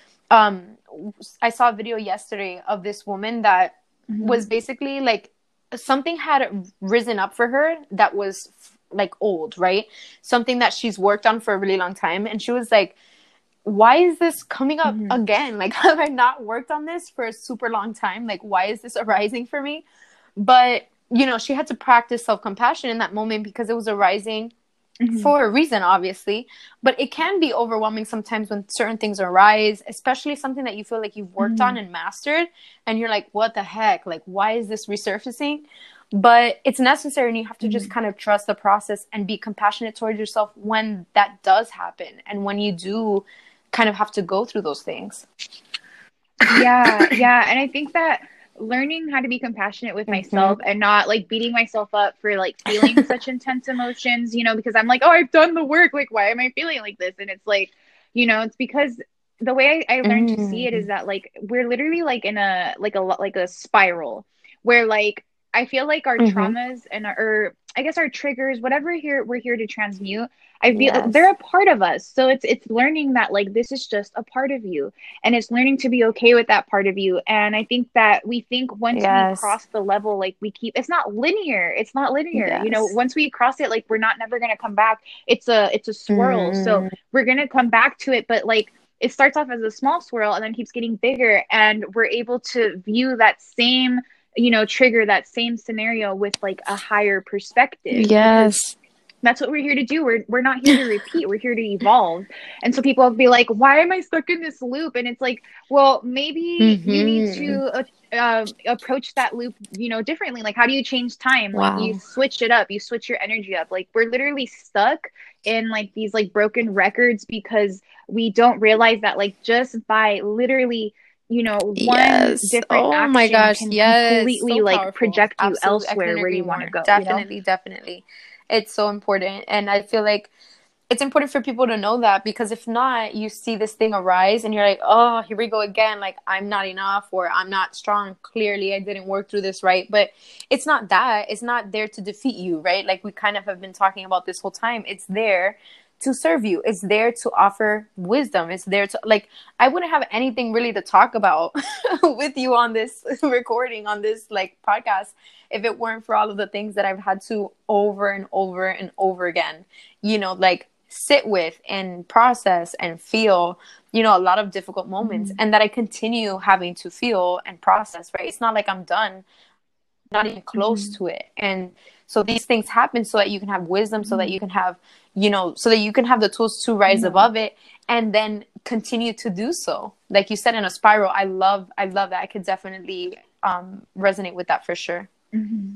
um, I saw a video yesterday of this woman that Mm-hmm. was basically like something had risen up for her that was like old, right? Something that she's worked on for a really long time. And she was like, why is this coming up Mm-hmm. again? Like, have I not worked on this for a super long time? Like, why is this arising for me? But, you know, she had to practice self compassion in that moment because it was arising Mm-hmm. for a reason, obviously. But it can be overwhelming sometimes when certain things arise, especially something that you feel like you've worked Mm-hmm. on and mastered. And you're like, what the heck? Like, why is this resurfacing? But it's necessary, and you have to just Mm-hmm. kind of trust the process and be compassionate towards yourself when that does happen. And when you do kind of have to go through those things. Yeah, yeah. And I think that learning how to be compassionate with Mm-hmm. myself and not like beating myself up for like feeling such intense emotions, you know, because I'm like, oh, I've done the work. Like, why am I feeling like this? And it's like, you know, it's because the way I, I learned to see it is Mm. that like we're literally like in a like a like a spiral where like I feel like our Mm-hmm. traumas and our, or I guess our triggers, whatever here we're here to transmute, I feel they're Yes. a part of us. So it's it's learning that like this is just a part of you, and it's learning to be okay with that part of you. And I think that we think once we Yes. cross the level, like we keep, it's not linear, it's not linear, you know, Yes. once we cross it, like we're not never going to come back. It's a it's a swirl, so Mm. we're going to come back to it, but like it starts off as a small swirl and then keeps getting bigger, and we're able to view that same, you know, trigger, that same scenario with like a higher perspective, because Yes. that's what we're here to do. We're we're not here to repeat. We're here to evolve. And so people will be like, "Why am I stuck in this loop?" And it's like, well, maybe you need Mm-hmm. to uh, uh, approach that loop, you know, differently. Like, how do you change time? Like, you Wow. switch it up. You switch your energy up. Like, we're literally stuck in like these like broken records because we don't realize that like just by literally, you know, one Yes. different Oh my action gosh. can Yes. completely So like powerful. project you Absolutely. I elsewhere couldn't where agree you want to more. go, you know? Definitely. Definitely. It's so important. And I feel like it's important for people to know that, because if not, you see this thing arise and you're like, oh, here we go again. Like, I'm not enough, or I'm not strong. Clearly, I didn't work through this right. But it's not that. It's not there to defeat you, right? Like we kind of have been talking about this whole time. It's there to serve you. It's there to offer wisdom. It's there to, like, I wouldn't have anything really to talk about with you on this recording, on this like podcast, if it weren't for all of the things that I've had to over and over and over again, you know, like sit with and process and feel, you know, a lot of difficult moments, mm-hmm. and that I continue having to feel and process, right? It's not like I'm done, not even close mm-hmm. to it. And so these things happen so that you can have wisdom, so mm-hmm. that you can have, you know, so that you can have the tools to rise mm-hmm. above it, and then continue to do so. Like you said, in a spiral. I love, I love that. I could definitely um, resonate with that for sure. Mm-hmm.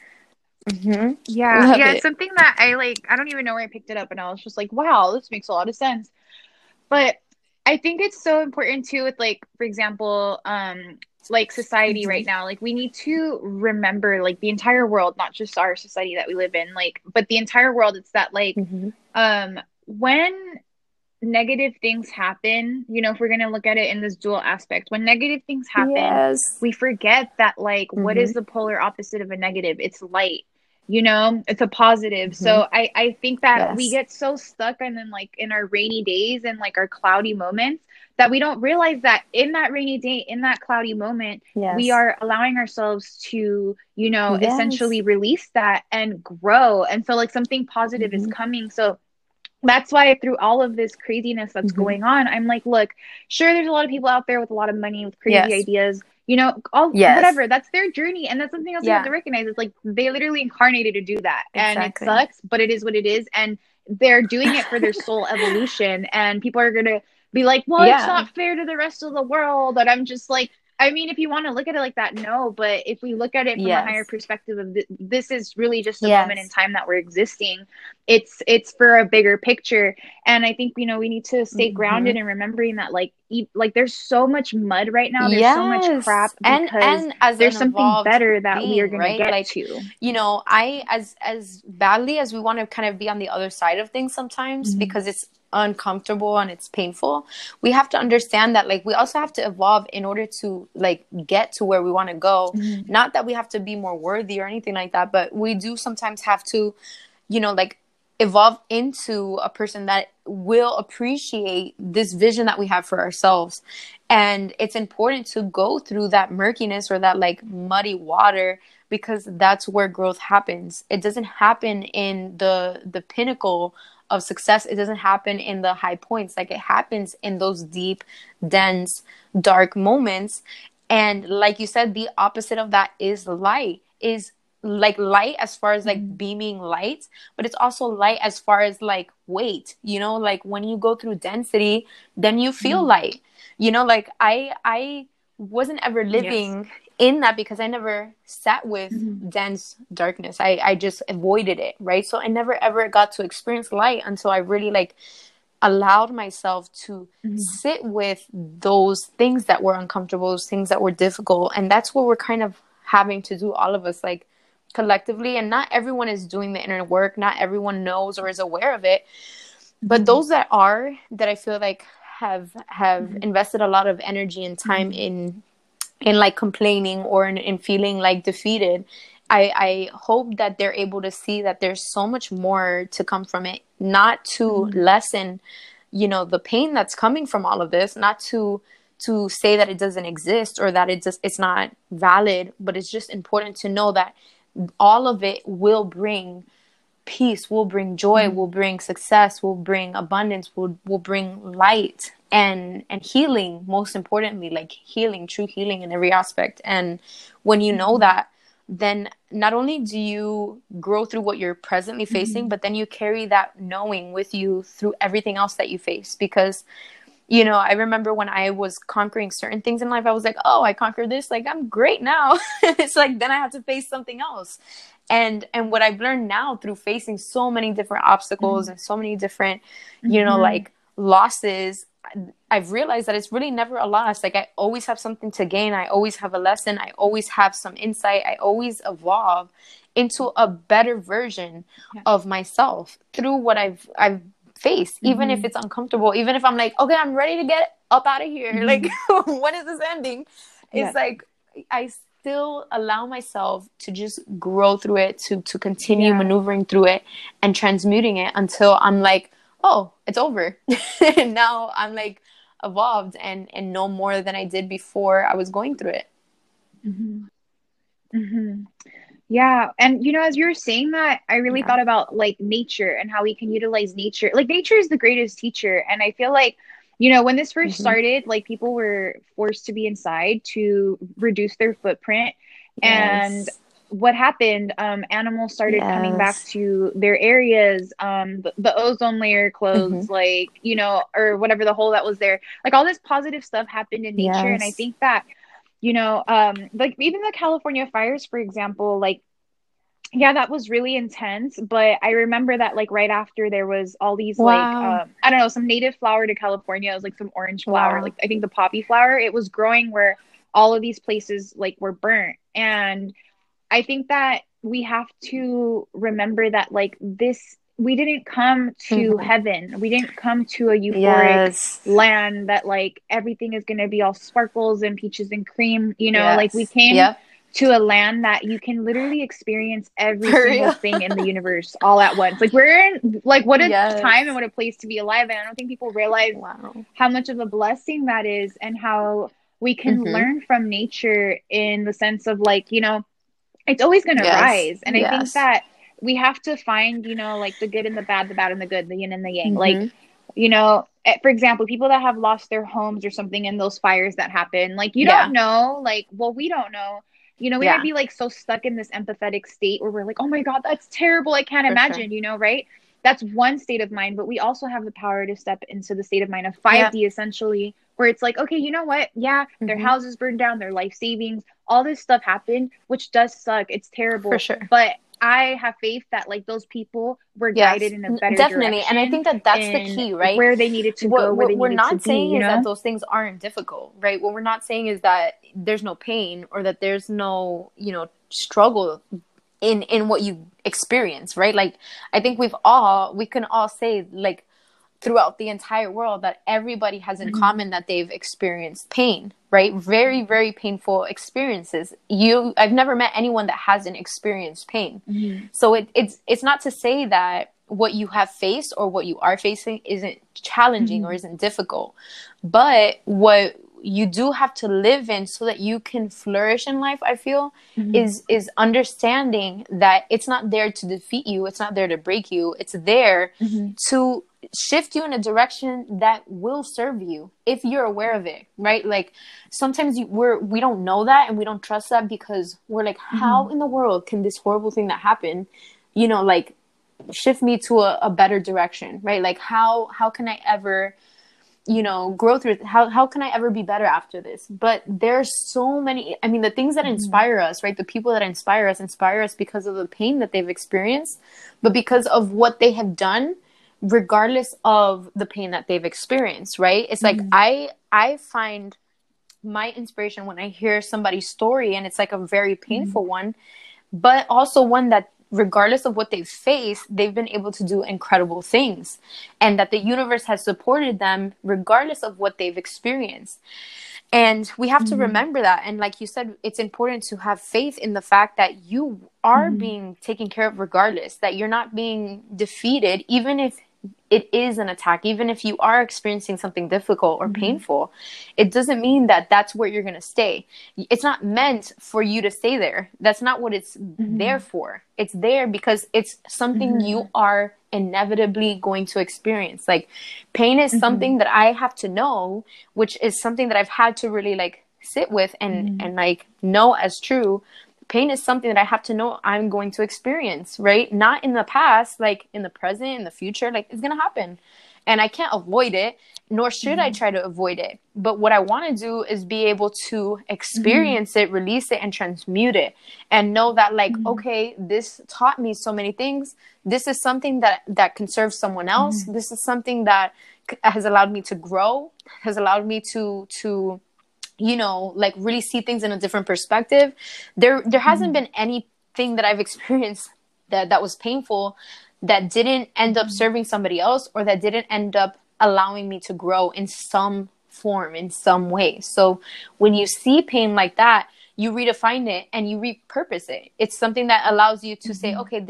Mm-hmm. Yeah. Love yeah. it. It's something that I like, I don't even know where I picked it up, and I was just like, wow, this makes a lot of sense. But I think it's so important too with, like, for example, um, like society mm-hmm. right now, like we need to remember, like, the entire world, not just our society that we live in, like, but the entire world. It's that, like, mm-hmm. um, when negative things happen, you know, if we're going to look at it in this dual aspect, when negative things happen, yes. we forget that, like, mm-hmm. what is the polar opposite of a negative? It's light. You know, it's a positive. Mm-hmm. So I, I think that yes. we get so stuck and then, like, in our rainy days and, like, our cloudy moments, that we don't realize that in that rainy day, in that cloudy moment, yes. we are allowing ourselves to, you know, yes. essentially release that and grow. And so, like, something positive mm-hmm. is coming. So that's why through all of this craziness that's mm-hmm. going on, I'm like, look, sure, there's a lot of people out there with a lot of money, with crazy yes. ideas, you know, all yes. whatever. That's their journey. And that's something else yeah. you have to recognize. It's like they literally incarnated to do that. Exactly. And it sucks, but it is what it is. And they're doing it for their soul evolution. And people are going to be like, well, yeah. it's not fair to the rest of the world. And I'm just like, I mean, if you want to look at it like that, no. But if we look at it from yes. a higher perspective of th- this is really just a yes. moment in time that we're existing. It's it's for a bigger picture. And I think, you know, we need to stay mm-hmm. grounded in remembering that, like, e- like there's so much mud right now. There's yes. so much crap because and, and as there's something better that being, we are going right? to get like, to. You know, I as as badly as we want to kind of be on the other side of things sometimes mm-hmm. because it's uncomfortable and it's painful, we have to understand that, like, we also have to evolve in order to, like, get to where we want to go. Mm-hmm. Not that we have to be more worthy or anything like that, but we do sometimes have to, you know, like, evolve into a person that will appreciate this vision that we have for ourselves. And it's important to go through that murkiness or that, like, muddy water, because that's where growth happens. It doesn't happen in the the pinnacle of success. It doesn't happen in the high points. Like, it happens in those deep, dense, dark moments. And like you said, the opposite of that is light, is like light as far as like mm-hmm. beaming light, but it's also light as far as like weight, you know, like when you go through density, then you feel mm-hmm. light, you know, like I, I wasn't ever living yes. in that because I never sat with mm-hmm. dense darkness. I, I just avoided it. Right. So I never ever got to experience light until I really like allowed myself to mm-hmm. sit with those things that were uncomfortable, those things that were difficult. And that's what we're kind of having to do, all of us, like collectively. And not everyone is doing the inner work. Not everyone knows or is aware of it. But mm-hmm. those that are, that I feel like have have mm-hmm. invested a lot of energy and time mm-hmm. in in like complaining or in, in feeling like defeated, I, I hope that they're able to see that there's so much more to come from it, not to mm-hmm. lessen, you know, the pain that's coming from all of this, not to to say that it doesn't exist or that it just it's not valid, but it's just important to know that all of it will bring peace, will bring joy, mm-hmm. will bring success, will bring abundance, will will bring light and and healing, most importantly, like healing, true healing in every aspect. And when you know that, then not only do you grow through what you're presently facing, mm-hmm. but then you carry that knowing with you through everything else that you face. Because, you know, I remember when I was conquering certain things in life, I was like, oh, I conquered this, like I'm great now. It's like then I have to face something else. And and what I've learned now through facing so many different obstacles mm-hmm. and so many different, you know, mm-hmm. like losses, I've realized that it's really never a loss. Like I always have something to gain. I always have a lesson. I always have some insight. I always evolve into a better version yeah. of myself through what I've I've faced, mm-hmm. even if it's uncomfortable, even if I'm like, okay, I'm ready to get up out of here. Mm-hmm. Like, when is this ending? It's yeah. like I still allow myself to just grow through it, to to continue yeah. maneuvering through it and transmuting it until I'm like, oh, it's over. And now I'm like evolved and and know more than I did before I was going through it. Mm-hmm. Mm-hmm. Yeah. And, you know, as you were saying that, I really Yeah. thought about like nature and how we can utilize nature. Like, nature is the greatest teacher. And I feel like, you know, when this first Mm-hmm. started, like people were forced to be inside to reduce their footprint. And Yes. what happened? Um, animals started coming back Yes. to their areas. Um, the, the ozone layer Mm-hmm. closed, like, you know, or whatever the hole that was there. Like, all this positive stuff happened in nature. And I Yes. think that, you know, um, like even the California fires, for example, like, yeah, that was really intense. But I remember that like right after there was all these like Wow. um I don't know, some native flower to California. It was like some orange flower, Wow. like I think the poppy flower. It was growing where all of these places like were burnt. And I think that we have to remember that like this we didn't come to Mm-hmm. heaven. We didn't come to a euphoric Yes. land that like everything is going to be all sparkles and peaches and cream, you know, like we Yes. came Yep. to a land that you can literally experience every For single real. thing in the universe all at once. Like we're in like what a Yes. time and what a place to be alive. And I don't think people realize Wow. how much of a blessing that is and how we can Mm-hmm. learn from nature in the sense of like, you know, it's always going to Yes. rise. And I think Yes. that we have to find, you know, like the good and the bad, the bad and the good, the yin and the yang. Like, Mm-hmm. you know, eh, for example, people that have lost their homes or something in those fires that happen, like, you don't Yeah. know, like, well, we don't know. You know, we might Yeah. be like so stuck in this empathetic state where we're like, oh my God, that's terrible. I can't For sure. imagine, you know, right? That's one state of mind, but we also have the power to step into the state of mind of Yep. five D essentially, where it's like, okay, you know what? Yeah, their Mm-hmm. houses burned down, their life savings, all this stuff happened, which does suck. It's For terrible. sure. But I have faith that like those people were guided Yes, in a n- better definitely. And I direction think that that's the in key, right? where they needed to go, What, where what they we're needed to not be, saying you is that know? those things aren't difficult, right? What we're not saying is that there's no pain or that there's no, you know, struggle in in what you experience, right? Like I think we've all we can all say like throughout the entire world that everybody has in Mm-hmm. common that they've experienced pain, right? Very, very painful experiences. You, I've never met anyone that hasn't experienced pain. Mm-hmm. So it, it's, it's not to say that what you have faced or what you are facing isn't challenging or Mm-hmm. isn't difficult, but what you do have to live in so that you can flourish in life, I feel, Mm-hmm. is is understanding that it's not there to defeat you, it's not there to break you, it's there Mm-hmm. to shift you in a direction that will serve you if you're aware of it, right? Like sometimes you, we're we don't know that and we don't trust that because we're like, how Mm-hmm. in the world can this horrible thing that happened, you know, like shift me to a, a better direction, right? Like how how can I ever, you know, grow through it? How, how can I ever be better after this? But there's so many, I mean, the things that Mm-hmm. inspire us, right? The people that inspire us, inspire us because of the pain that they've experienced, but because of what they have done, regardless of the pain that they've experienced, right? It's like, Mm-hmm. I, I find my inspiration when I hear somebody's story and it's like a very Mm-hmm. painful one, but also one that regardless of what they've faced, they've been able to do incredible things and that the universe has supported them regardless of what they've experienced. And we have to Mm-hmm. remember that. And like you said, it's important to have faith in the fact that you are Mm-hmm. being taken care of regardless, that you're not being defeated, even if it is an attack, even if you are experiencing something difficult or Mm-hmm. painful. It doesn't mean that that's where you're going to stay. It's not meant for you to stay there. That's not what it's there for. It's there because it's something Mm-hmm. you are inevitably going to experience. Like pain is Mm-hmm. something that I have to know, which is something that I've had to really like sit with and Mm-hmm. and like know as true. Pain is something that I have to know I'm going to experience, right? Not in the past, like in the present, in the future, like it's going to happen. And I can't avoid it, nor should I Mm-hmm. try to avoid it. But what I want to do is be able to experience it, release it, and transmute it. And know that, like, Mm-hmm. okay, this taught me so many things. This is something that, that can serve someone else. Mm-hmm. This is something that has allowed me to grow, has allowed me to, to, you know, like really see things in a different perspective. There, there hasn't Mm-hmm. been anything that I've experienced that, that was painful that didn't end up Mm-hmm. serving somebody else or that didn't end up allowing me to grow in some form, in some way. So when you see pain like that, you redefine it and you repurpose it. It's something that allows you to say, Mm-hmm. okay, this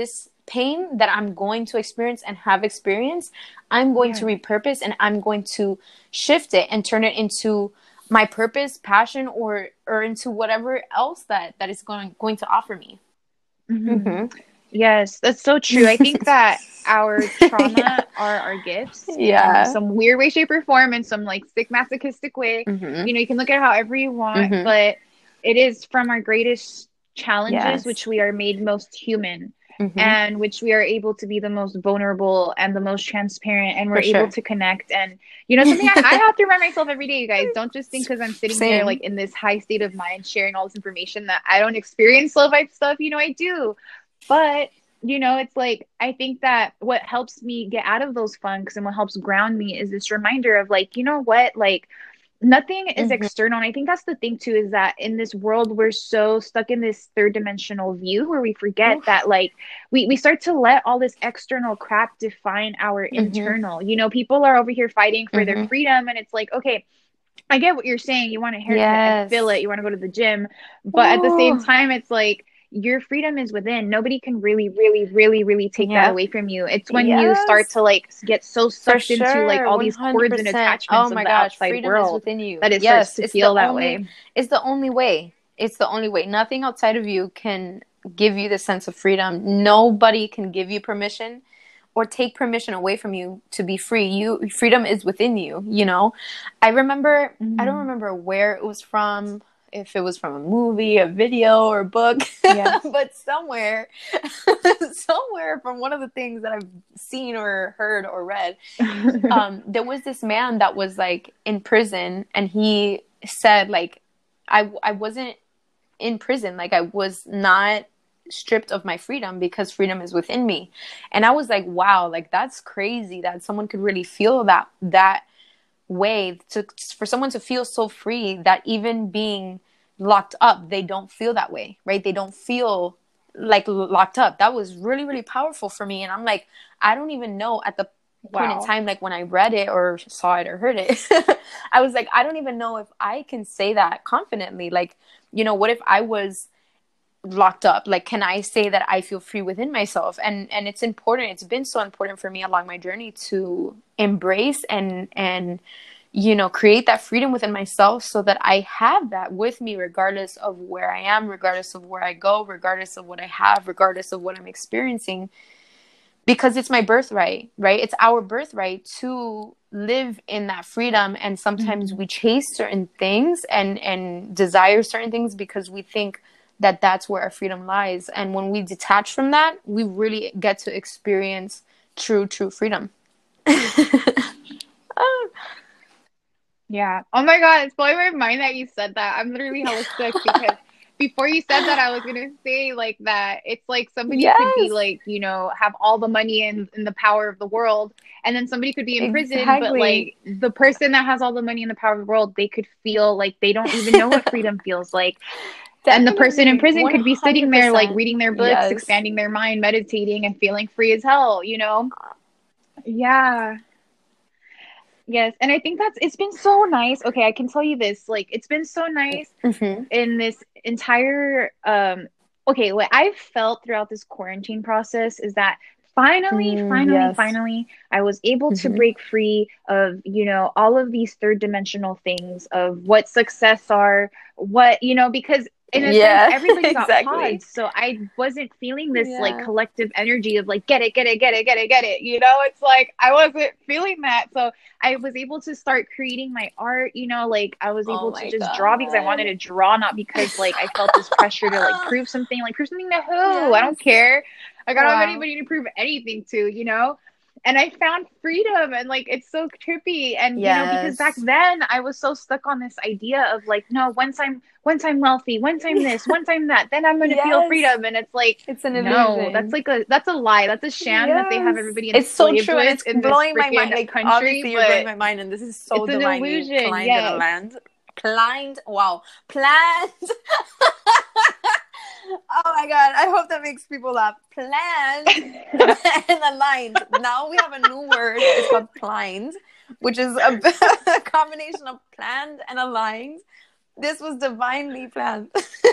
pain that I'm going to experience and have experienced, I'm going yeah. to repurpose, and I'm going to shift it and turn it into my purpose, passion, or or into whatever else that that is going going to offer me. Mm-hmm. Mm-hmm. Yes, that's so true. I think that our trauma yeah. are our gifts yeah. in some weird way, shape, or form, in some like sick masochistic way. Mm-hmm. You know, you can look at it however you want, mm-hmm. but it is from our greatest challenges, yes. which we are made most human. Mm-hmm. And which we are able to be the most vulnerable and the most transparent, and we're For sure. able to connect. And, you know, something I, I have to remind myself every day, you guys, don't just think because I'm sitting Same. here like in this high state of mind sharing all this information that I don't experience low vibe stuff. You know, I do. But, you know, it's like, I think that what helps me get out of those funks and what helps ground me is this reminder of like, you know what, like, nothing is mm-hmm. external. And I think that's the thing too, is that in this world, we're so stuck in this third dimensional view where we forget Oof. that like we, we start to let all this external crap define our mm-hmm. internal. You know, people are over here fighting for mm-hmm. their freedom, and it's like, okay, I get what you're saying. You want a haircut yes. and feel it. You want to go to the gym. But Ooh. at the same time, it's like, your freedom is within. Nobody can really, really, really, really take yep. that away from you. It's when yes. you start to like get so sucked sure. into like all these cords and attachments oh my of the gosh, outside freedom world is within you. that it yes, starts to feel that only, way. It's the only way. It's the only way. Nothing outside of you can give you the sense of freedom. Nobody can give you permission or take permission away from you to be free. You freedom is within you, you know? I remember, mm-hmm. I don't remember where it was from. If it was from a movie, a video, or a book, yes. but somewhere, somewhere from one of the things that I've seen or heard or read, um, there was this man that was like in prison, and he said like, I, I wasn't in prison. Like I was not stripped of my freedom because freedom is within me. And I was like, wow, like that's crazy that someone could really feel that, that way to for someone to feel so free that even being locked up, they don't feel that way, right? They don't feel like locked up. That was really, really powerful for me. And I'm like, I don't even know at the wow. point in time, like when I read it or saw it or heard it, I was like, I don't even know if I can say that confidently. Like, you know, what if I was locked up? Like, can I say that I feel free within myself? And and it's important. It's been so important for me along my journey to embrace and and you know create that freedom within myself, so that I have that with me regardless of where I am, regardless of where I go, regardless of what I have, regardless of what I'm experiencing, because it's my birthright, right? It's our birthright to live in that freedom. And sometimes mm-hmm. we chase certain things and and desire certain things because we think that that's where our freedom lies. And when we detach from that, we really get to experience true, true freedom. oh. Yeah. Oh my God. It's blowing my mind that you said that. I'm literally hella sick because before you said that, I was going to say like that. It's like somebody yes. could be like, you know, have all the money and, and the power of the world. And then somebody could be in prison, exactly. but like the person that has all the money and the power of the world, they could feel like they don't even know what freedom feels like. Definitely. And the person in prison could be sitting there, like reading their books, yes. expanding their mind, meditating, and feeling free as hell, you know? Yeah. Yes. And I think that's, it's been so nice. Okay. I can tell you this, like, it's been so nice mm-hmm. in this entire, um, okay, what I've felt throughout this quarantine process is that finally, mm, finally, yes. finally, I was able mm-hmm. to break free of, you know, all of these third dimensional things of what success are, what, you know, because in a yeah, sense, everybody got exactly. pods. So I wasn't feeling this yeah. like collective energy of like, get it, get it, get it, get it, get it. You know, it's like, I wasn't feeling that. So I was able to start creating my art, you know, like I was able oh to just God. draw because I wanted to draw, not because like I felt this pressure to like prove something, like prove something to who? Yes. I don't care. Like I don't wow. have anybody to prove anything to, you know? And I found freedom, and like it's so trippy. And yes. you know, because back then I was so stuck on this idea of like, no, once I'm once I'm wealthy, once I'm this, once I'm that, then I'm gonna yes. feel freedom. And it's like it's an illusion. No, that's like a that's a lie. That's a sham yes. that they have everybody enslaved. It's so true. And it's in blowing my mind. Like country, obviously you're blowing my mind, and this is so it's an illusion. Blind yes. in the land. Blind. Wow. Planned. Oh my God, I hope that makes people laugh. Planned and aligned. Now we have a new word. It's called blind, which is a, a combination of planned and aligned. This was divinely planned.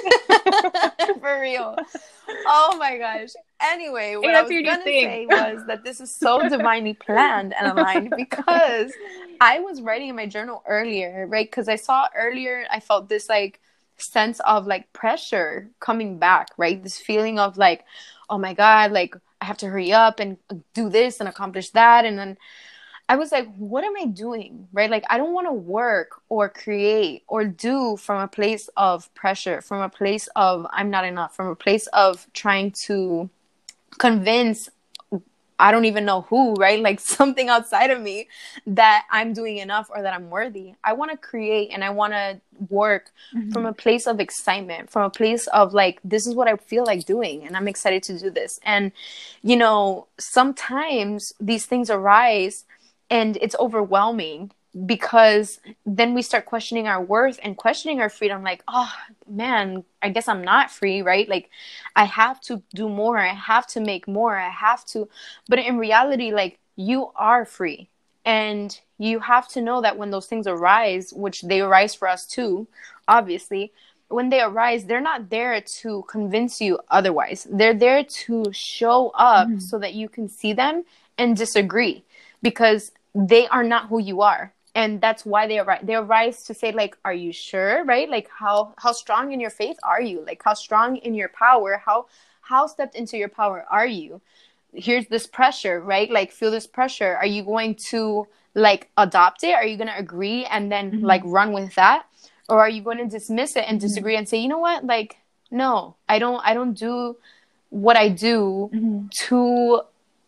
For real. Oh my gosh. Anyway, what Hey, I that's was your new gonna thing. say was that this is so divinely planned and aligned because I was writing in my journal earlier, right? Because I saw earlier, I felt this like sense of like pressure coming back, right? This feeling of like, oh my God, like I have to hurry up and do this and accomplish that. And then I was like, what am I doing? Right? Like, I don't want to work or create or do from a place of pressure, from a place of I'm not enough, from a place of trying to convince I don't even know who, right? Like something outside of me that I'm doing enough or that I'm worthy. I want to create and I want to work mm-hmm. from a place of excitement, from a place of like, this is what I feel like doing and I'm excited to do this. And, you know, sometimes these things arise and it's overwhelming because then we start questioning our worth and questioning our freedom. Like, oh man, I guess I'm not free, right? Like I have to do more. I have to make more. I have to. But in reality, like you are free. And you have to know that when those things arise, which they arise for us too, obviously, when they arise, they're not there to convince you otherwise. They're there to show up mm-hmm. so that you can see them and disagree because they are not who you are. And that's why they arise. They arise to say, like, are you sure, right? Like, how how strong in your faith are you? Like, how strong in your power? How how stepped into your power are you? Here's this pressure, right? Like, feel this pressure. Are you going to, like, adopt it? Are you going to agree and then, mm-hmm. like, run with that? Or are you going to dismiss it and disagree mm-hmm. and say, you know what? Like, no, I don't, I don't do what I do mm-hmm. to,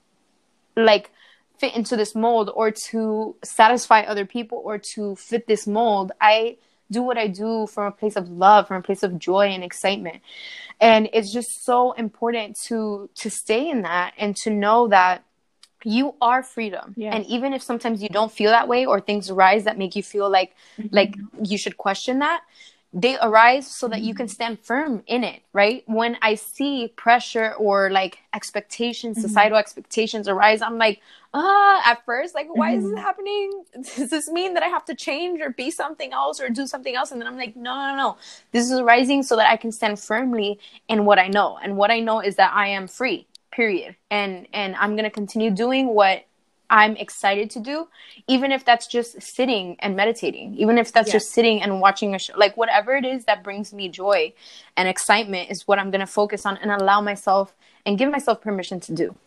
like, fit into this mold or to satisfy other people or to fit this mold. I do what I do from a place of love, from a place of joy and excitement. And it's just so important to to stay in that and to know that you are freedom. Yes. And even if sometimes you don't feel that way or things arise that make you feel like mm-hmm. like you should question that, they arise so that you can stand firm in it, right? When I see pressure or like expectations, mm-hmm. societal expectations arise, I'm like, ah, at first, like, why mm-hmm. is this happening? Does this mean that I have to change or be something else or do something else? And then I'm like, no, no, no. This is arising so that I can stand firmly in what I know. And what I know is that I am free, period. And, and I'm going to continue doing what I'm excited to do, even if that's just sitting and meditating, even if that's yes. just sitting and watching a show, like whatever it is that brings me joy and excitement is what I'm going to focus on and allow myself and give myself permission to do.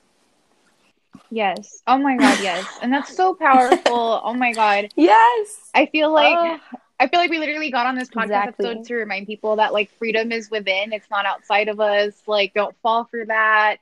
Yes. Oh my God. Yes. And that's so powerful. Oh my God. Yes. I feel like, uh, I feel like we literally got on this podcast exactly. episode to remind people that like freedom is within. It's not outside of us. Like, don't fall for that.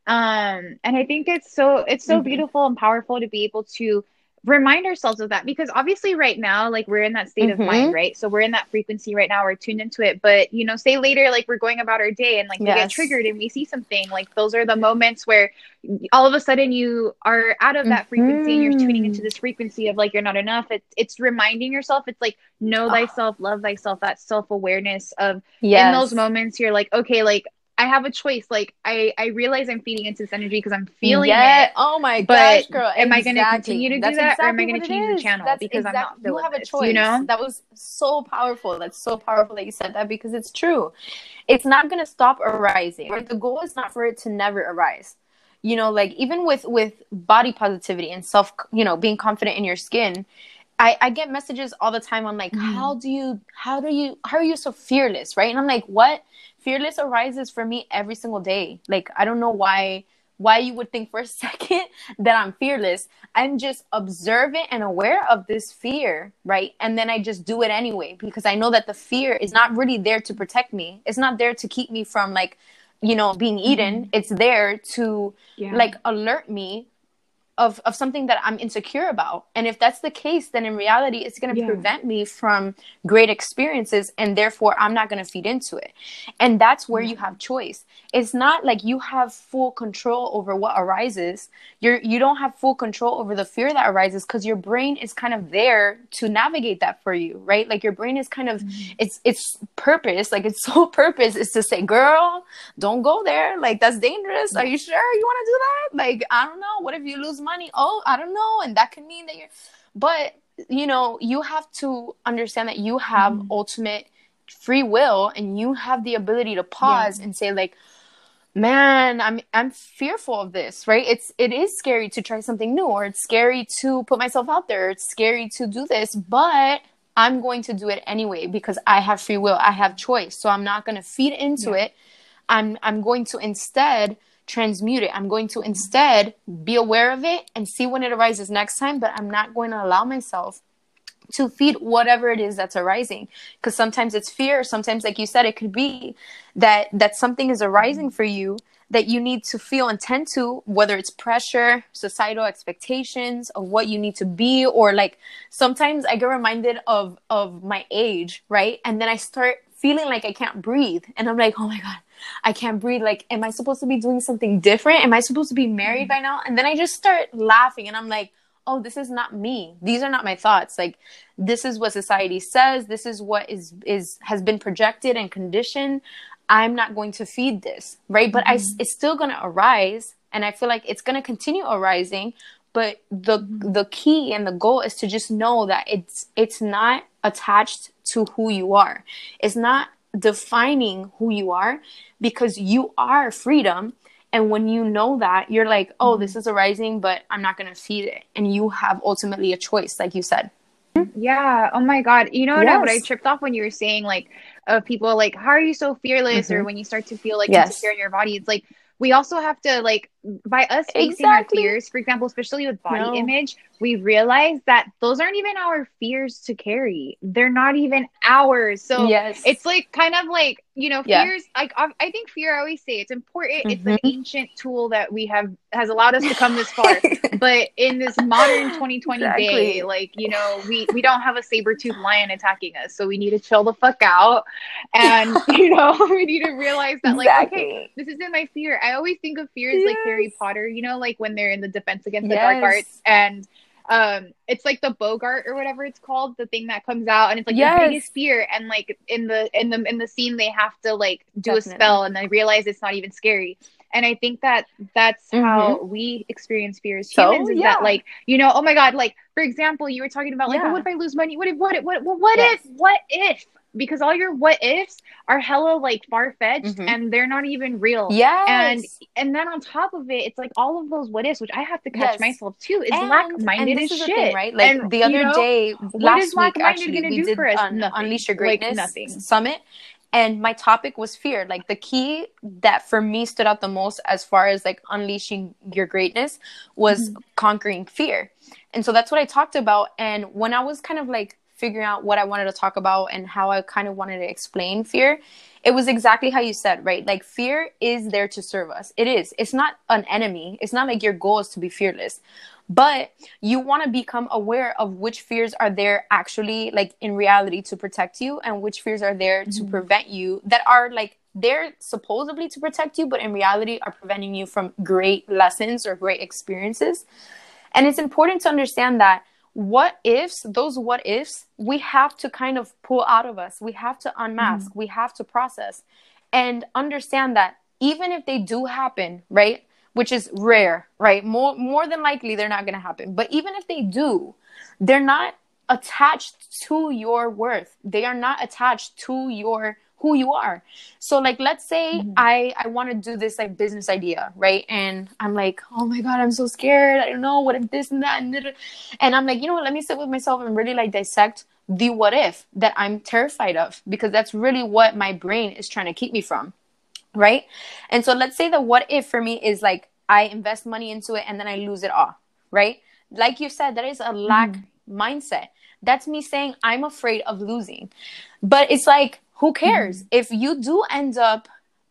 Um, and I think it's so, it's so mm-hmm. beautiful and powerful to be able to remind ourselves of that because obviously right now, like we're in that state mm-hmm. of mind, right? So we're in that frequency right now, we're tuned into it, but you know, say later, like we're going about our day and like yes. we get triggered and we see something, like those are the moments where all of a sudden you are out of that frequency mm-hmm. and you're tuning into this frequency of like, you're not enough. It's, it's reminding yourself, it's like, know thyself, love thyself, that self-awareness of yes. in those moments, you're like, okay, like, I have a choice. Like I, I realize I'm feeding into this energy because I'm feeling yeah. it. Oh my but gosh, girl! Am exactly. I going to continue to do That's that, exactly or am I going to change the channel That's because exactly, I'm not feeling you have a this, choice? You know, that was so powerful. That's so powerful that you said that because it's true. It's not going to stop arising. Right? The goal is not for it to never arise. You know, like even with with body positivity and self, you know, being confident in your skin. I, I get messages all the time. I'm like, mm-hmm. how do you, how do you, how are you so fearless? Right. And I'm like, what? Fearless arises for me every single day. Like, I don't know why, why you would think for a second that I'm fearless. I'm just observant and aware of this fear. Right. And then I just do it anyway, because I know that the fear is not really there to protect me. It's not there to keep me from like, you know, being eaten. Mm-hmm. It's there to yeah. like alert me of of something that I'm insecure about. And if that's the case, then in reality, it's going to yeah. prevent me from great experiences. And therefore, I'm not going to feed into it. And that's where yeah. you have choice. It's not like you have full control over what arises. You're, you don't have full control over the fear that arises because your brain is kind of there to navigate that for you, right? Like your brain is kind of, mm-hmm. it's it's purpose, like its sole purpose is to say, girl, don't go there. Like, that's dangerous. Are you sure you want to do that? Like, I don't know. What if you lose money? Oh, I don't know. And that can mean that you're, but you know, you have to understand that you have Mm-hmm. ultimate free will, and you have the ability to Yeah. pause and say, like, man, I'm I'm fearful of this, right? It's it is scary to try something new, or it's scary to put myself out there. It's scary to do this, but I'm going to do it anyway because I have free will. I have choice. So I'm not going to feed into Yeah. it. I'm I'm going to instead transmute it. I'm going to instead be aware of it and see when it arises next time, but I'm not going to allow myself to feed whatever it is that's arising, because sometimes it's fear, sometimes, like you said, it could be that that something is arising for you that you need to feel and tend to, whether it's pressure, societal expectations of what you need to be, or like sometimes I get reminded of of my age, right? And then I start feeling like I can't breathe, and I'm like, oh my god, I can't breathe. Like, am I supposed to be doing something different? Am I supposed to be married by now? And then I just start laughing, and I'm like, oh, this is not me. These are not my thoughts. Like, this is what society says. This is what is, is, has been projected and conditioned. I'm not going to feed this, right? But mm-hmm. I, it's still going to arise. And I feel like it's going to continue arising. But the, mm-hmm. the key and the goal is to just know that it's, it's not attached to who you are. It's not defining who you are, because you are freedom. And when you know that, you're like, oh, this is arising, but I'm not going to feed it. And you have ultimately a choice, like you said. Yeah. Oh my God. You know what, Yes. I, what I tripped off when you were saying, like, of uh, people, like, how are you so fearless? Mm-hmm. Or when you start to feel like yes. insecure in your body, it's like, we also have to, like, by us facing exactly. our fears, for example, especially with body no. image, we realize that those aren't even our fears to carry. They're not even ours. So yes. it's like kind of like, you know, fears, yeah. like, I, I think fear, I always say it's important. Mm-hmm. It's an ancient tool that we have, has allowed us to come this far. But in this modern twenty twenty exactly. day, like, you know, we, we don't have a saber-toothed lion attacking us. So we need to chill the fuck out. And, you know, we need to realize that, like, exactly. okay, this isn't my fear. I always think of fear as yes. like Harry Potter, you know, like when they're in the Defense Against the yes. Dark Arts, and um it's like the Bogart or whatever it's called, the thing that comes out, and it's like yes. your biggest fear, and like in the in the in the scene they have to like do Definitely. a spell, and they realize it's not even scary. And I think that that's mm-hmm. how we experience fear as humans, so, is yeah. that, like, you know, oh my God, like, for example, you were talking about, like, yeah. oh, what if I lose money? What if, what if, what, what, what yes. if, what if? Because all your what ifs are hella, like, far-fetched, mm-hmm. and they're not even real. Yes. And and then on top of it, it's like all of those what ifs, which I have to catch yes. myself too, is and, lack-minded and as shit. Thing, right? Like, and, the other you know, day, last week, actually, gonna we do did for us? an Nothing. Unleash Your Greatness like, nothing. Summit. And my topic was fear. Like, the key that for me stood out the most as far as, like, unleashing your greatness was mm-hmm. conquering fear. And so that's what I talked about. And when I was kind of, like, figuring out what I wanted to talk about and how I kind of wanted to explain fear, it was exactly how you said, right? Like, fear is there to serve us. It is. It's not an enemy. It's not like your goal is to be fearless. But you want to become aware of which fears are there actually, like, in reality to protect you, and which fears are there mm-hmm. to prevent you, that are, like, they're supposedly to protect you, but in reality are preventing you from great lessons or great experiences. And it's important to understand that what ifs, those what ifs, we have to kind of pull out of us. We have to unmask. Mm-hmm. We have to process and understand that even if they do happen, right? Which is rare, right? More more than likely, they're not going to happen. But even if they do, they're not attached to your worth. They are not attached to your who you are. So, like, let's say mm-hmm. I, I want to do this, like, business idea, right? And I'm like, oh my God, I'm so scared. I don't know, what if this and that? And, and I'm like, you know what? Let me sit with myself and really, like, dissect the what if that I'm terrified of, because that's really what my brain is trying to keep me from. Right? And so let's say the what if for me is, like, I invest money into it and then I lose it all, right? Like you said, that is a lack mm-hmm. mindset. That's me saying I'm afraid of losing. But it's like, who cares? Mm-hmm. If you do end up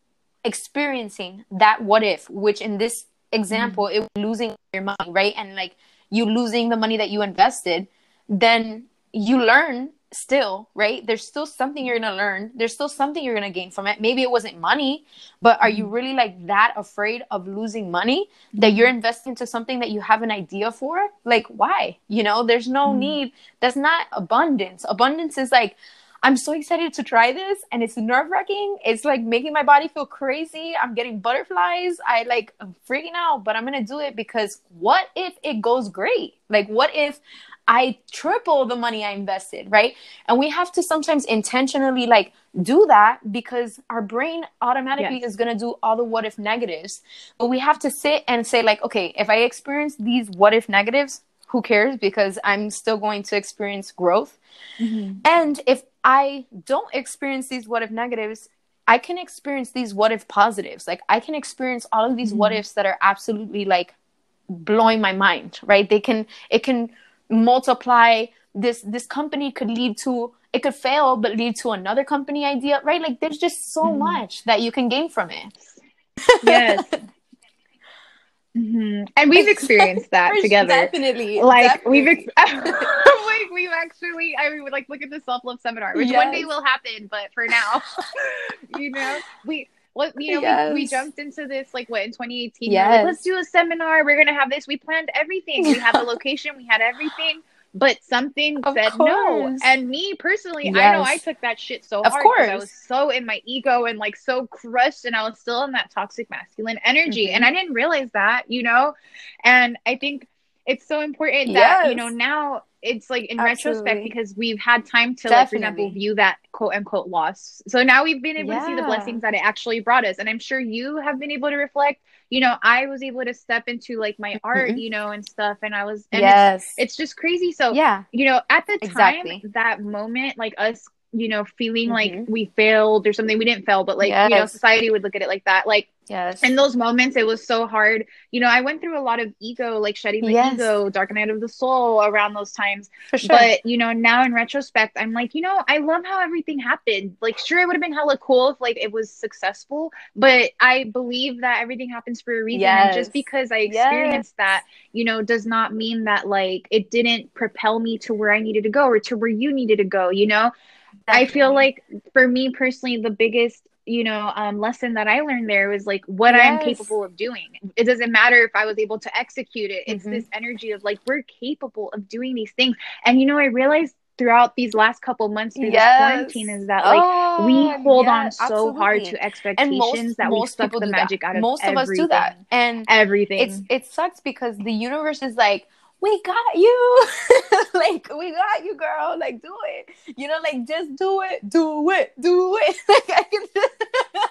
experiencing that what if, which in this example, mm-hmm. it was losing your money, right? And, like, you losing the money that you invested, then you learn still, right? There's still something you're gonna learn. There's still something you're gonna gain from it. Maybe it wasn't money, but are you really, like, that afraid of losing money that you're investing into something that you have an idea for? Like, why? You know, there's no mm. need. That's not abundance. Abundance is like, I'm so excited to try this, and it's nerve-wracking. It's, like, making my body feel crazy. I'm getting butterflies. I, like, I'm freaking out, but I'm gonna do it because what if it goes great? Like, what if I triple the money I invested, right? And we have to sometimes intentionally like do that because our brain automatically Yes. is going to do all the what if negatives. But we have to sit and say like, okay, if I experience these what if negatives, who cares? Because I'm still going to experience growth. Mm-hmm. And if I don't experience these what if negatives, I can experience these what if positives. Like I can experience all of these Mm-hmm. what ifs that are absolutely like blowing my mind, right? They can, it can multiply. This, this company could lead to, it could fail, but lead to another company idea, right? Like there's just so Mm-hmm. much that you can gain from it. Yes. Mm-hmm. And we've experienced that together. Definitely. Like definitely. we've ex- like we've actually I mean like look at the self-love seminar, which yes. one day will happen, but for now, you know, we well, you know, yes. we, we jumped into this like what in twenty eighteen. Yes. We were like, let's do a seminar. We're gonna have this. We planned everything. We had the location. We had everything. But something of said course. no. And me personally, yes. I know I took that shit so of hard because I was so in my ego and like so crushed, and I was still in that toxic masculine energy. Mm-hmm. And I didn't realize that, you know? And I think it's so important yes. that, you know, now it's like in Absolutely. retrospect because we've had time to Definitely. like, for example, view that quote unquote loss. So now we've been able yeah. to see the blessings that it actually brought us. And I'm sure you have been able to reflect. You know, I was able to step into like my art, mm-hmm. you know, and stuff. And I was, and yes. it's, it's just crazy. So, yeah. you know, at the time, exactly. that moment, like us, you know, feeling mm-hmm. like we failed or something, we didn't fail, but like, yes. you know, society would look at it like that. Like, yes. in those moments, it was so hard. You know, I went through a lot of ego, like shedding the yes. ego, dark night of the soul around those times. For sure. But, you know, now in retrospect, I'm like, you know, I love how everything happened. Like, sure, it would have been hella cool if like it was successful, but I believe that everything happens for a reason. Yes. And just because I experienced yes. that, you know, does not mean that like it didn't propel me to where I needed to go or to where you needed to go, you know? Definitely. I feel like for me personally, the biggest, you know, um, lesson that I learned there was like what yes. I'm capable of doing. It doesn't matter if I was able to execute it. It's mm-hmm. this energy of like, we're capable of doing these things. And, you know, I realized throughout these last couple months through yes. this quarantine is that like oh, we hold yeah, on so absolutely. hard to expectations most, that we suck the magic that. out of most everything. Of us do that. And everything. It's, it sucks because the universe is like, we got you. Like, we got you, girl. Like, do it. You know, like, just do it. Do it. Do it. Like, I can just...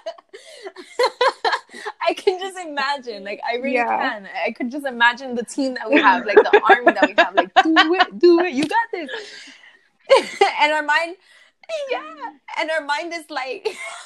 I can just imagine. Like, I really yeah. can. I could just imagine the team that we have. Like, the army that we have. Like, do it. Do it. You got this. And our mind... Yeah. And our mind is like...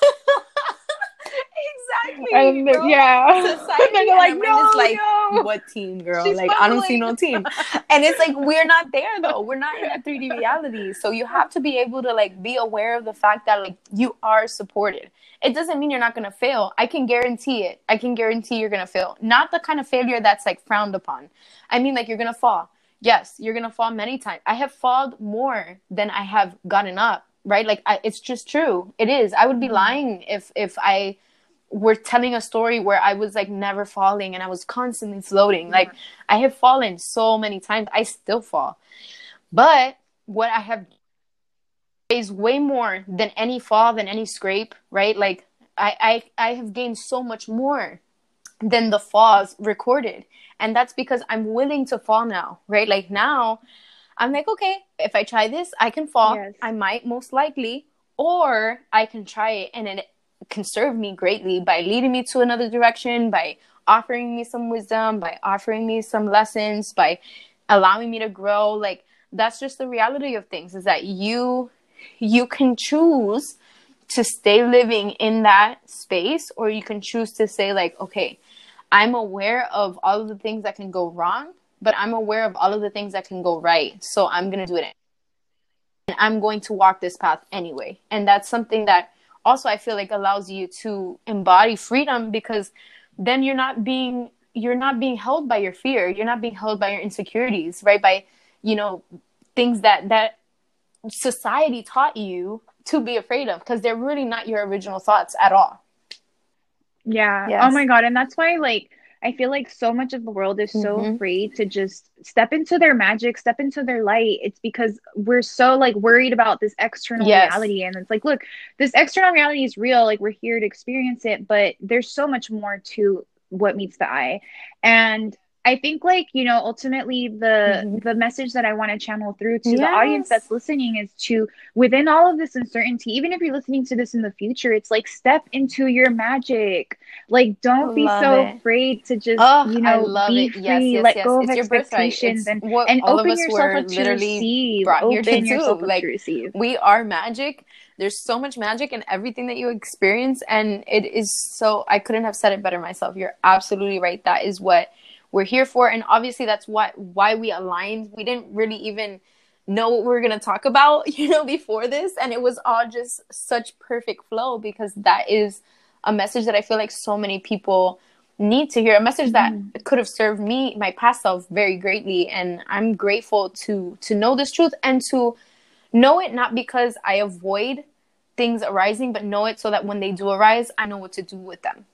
Exactly. And the, yeah. Society and like, no, is like, no. What team, girl? She's like, fumbling. I don't see no team. And it's like, we're not there though. We're not in a three D reality. So you have to be able to like be aware of the fact that like you are supported. It doesn't mean you're not gonna fail. I can guarantee it. I can guarantee you're gonna fail. Not the kind of failure that's like frowned upon. I mean, like you're gonna fall. Yes, you're gonna fall many times. I have fallen more than I have gotten up. Right? Like I, it's just true. It is. I would be lying if if I were telling a story where I was like never falling and I was constantly floating. Like I have fallen so many times. I still fall. But what I have is way more than any fall, than any scrape, right? Like I, I, I have gained so much more than the falls recorded. And that's because I'm willing to fall now, right? Like now I'm like, okay, if I try this, I can fall. Yes. I might most likely, or I can try it and it can serve me greatly by leading me to another direction, by offering me some wisdom, by offering me some lessons, by allowing me to grow. Like that's just the reality of things, is that you, you can choose to stay living in that space, or you can choose to say like, okay, I'm aware of all of the things that can go wrong, but I'm aware of all of the things that can go right. So I'm going to do it. And I'm going to walk this path anyway. And that's something that also I feel like allows you to embody freedom, because then you're not being, you're not being held by your fear. You're not being held by your insecurities, right? By, you know, things that, that society taught you to be afraid of, because they're really not your original thoughts at all. Yeah. Yes. Oh my God. And that's why like, I feel like so much of the world is so mm-hmm. afraid to just step into their magic, step into their light. It's because we're so like worried about this external yes. reality. And it's like, look, this external reality is real. Like we're here to experience it, but there's so much more to what meets the eye. And I think like, you know, ultimately the Mm-hmm. the message that I want to channel through to the audience Yes. that's listening is to, within all of this uncertainty, even if you're listening to this in the future, it's like step into your magic. Like don't be Love so it. afraid to just, Oh, you I know, love be it. Yes, free, yes, let yes. go of It's your birthright. expectations It's and what and all of open us yourself were up to literally receive. brought here to Open do. yourself up to Like, receive. we are magic. There's so much magic in everything that you experience. And it is so, I couldn't have said it better myself. You're absolutely right. That is what we're here for. And obviously, that's what why we aligned. We didn't really even know what we were going to talk about, you know, before this. And it was all just such perfect flow, because that is a message that I feel like so many people need to hear, a message that Mhm. could have served me, my past self, very greatly. And I'm grateful to to know this truth, and to know it not because I avoid things arising, but know it so that when they do arise, I know what to do with them.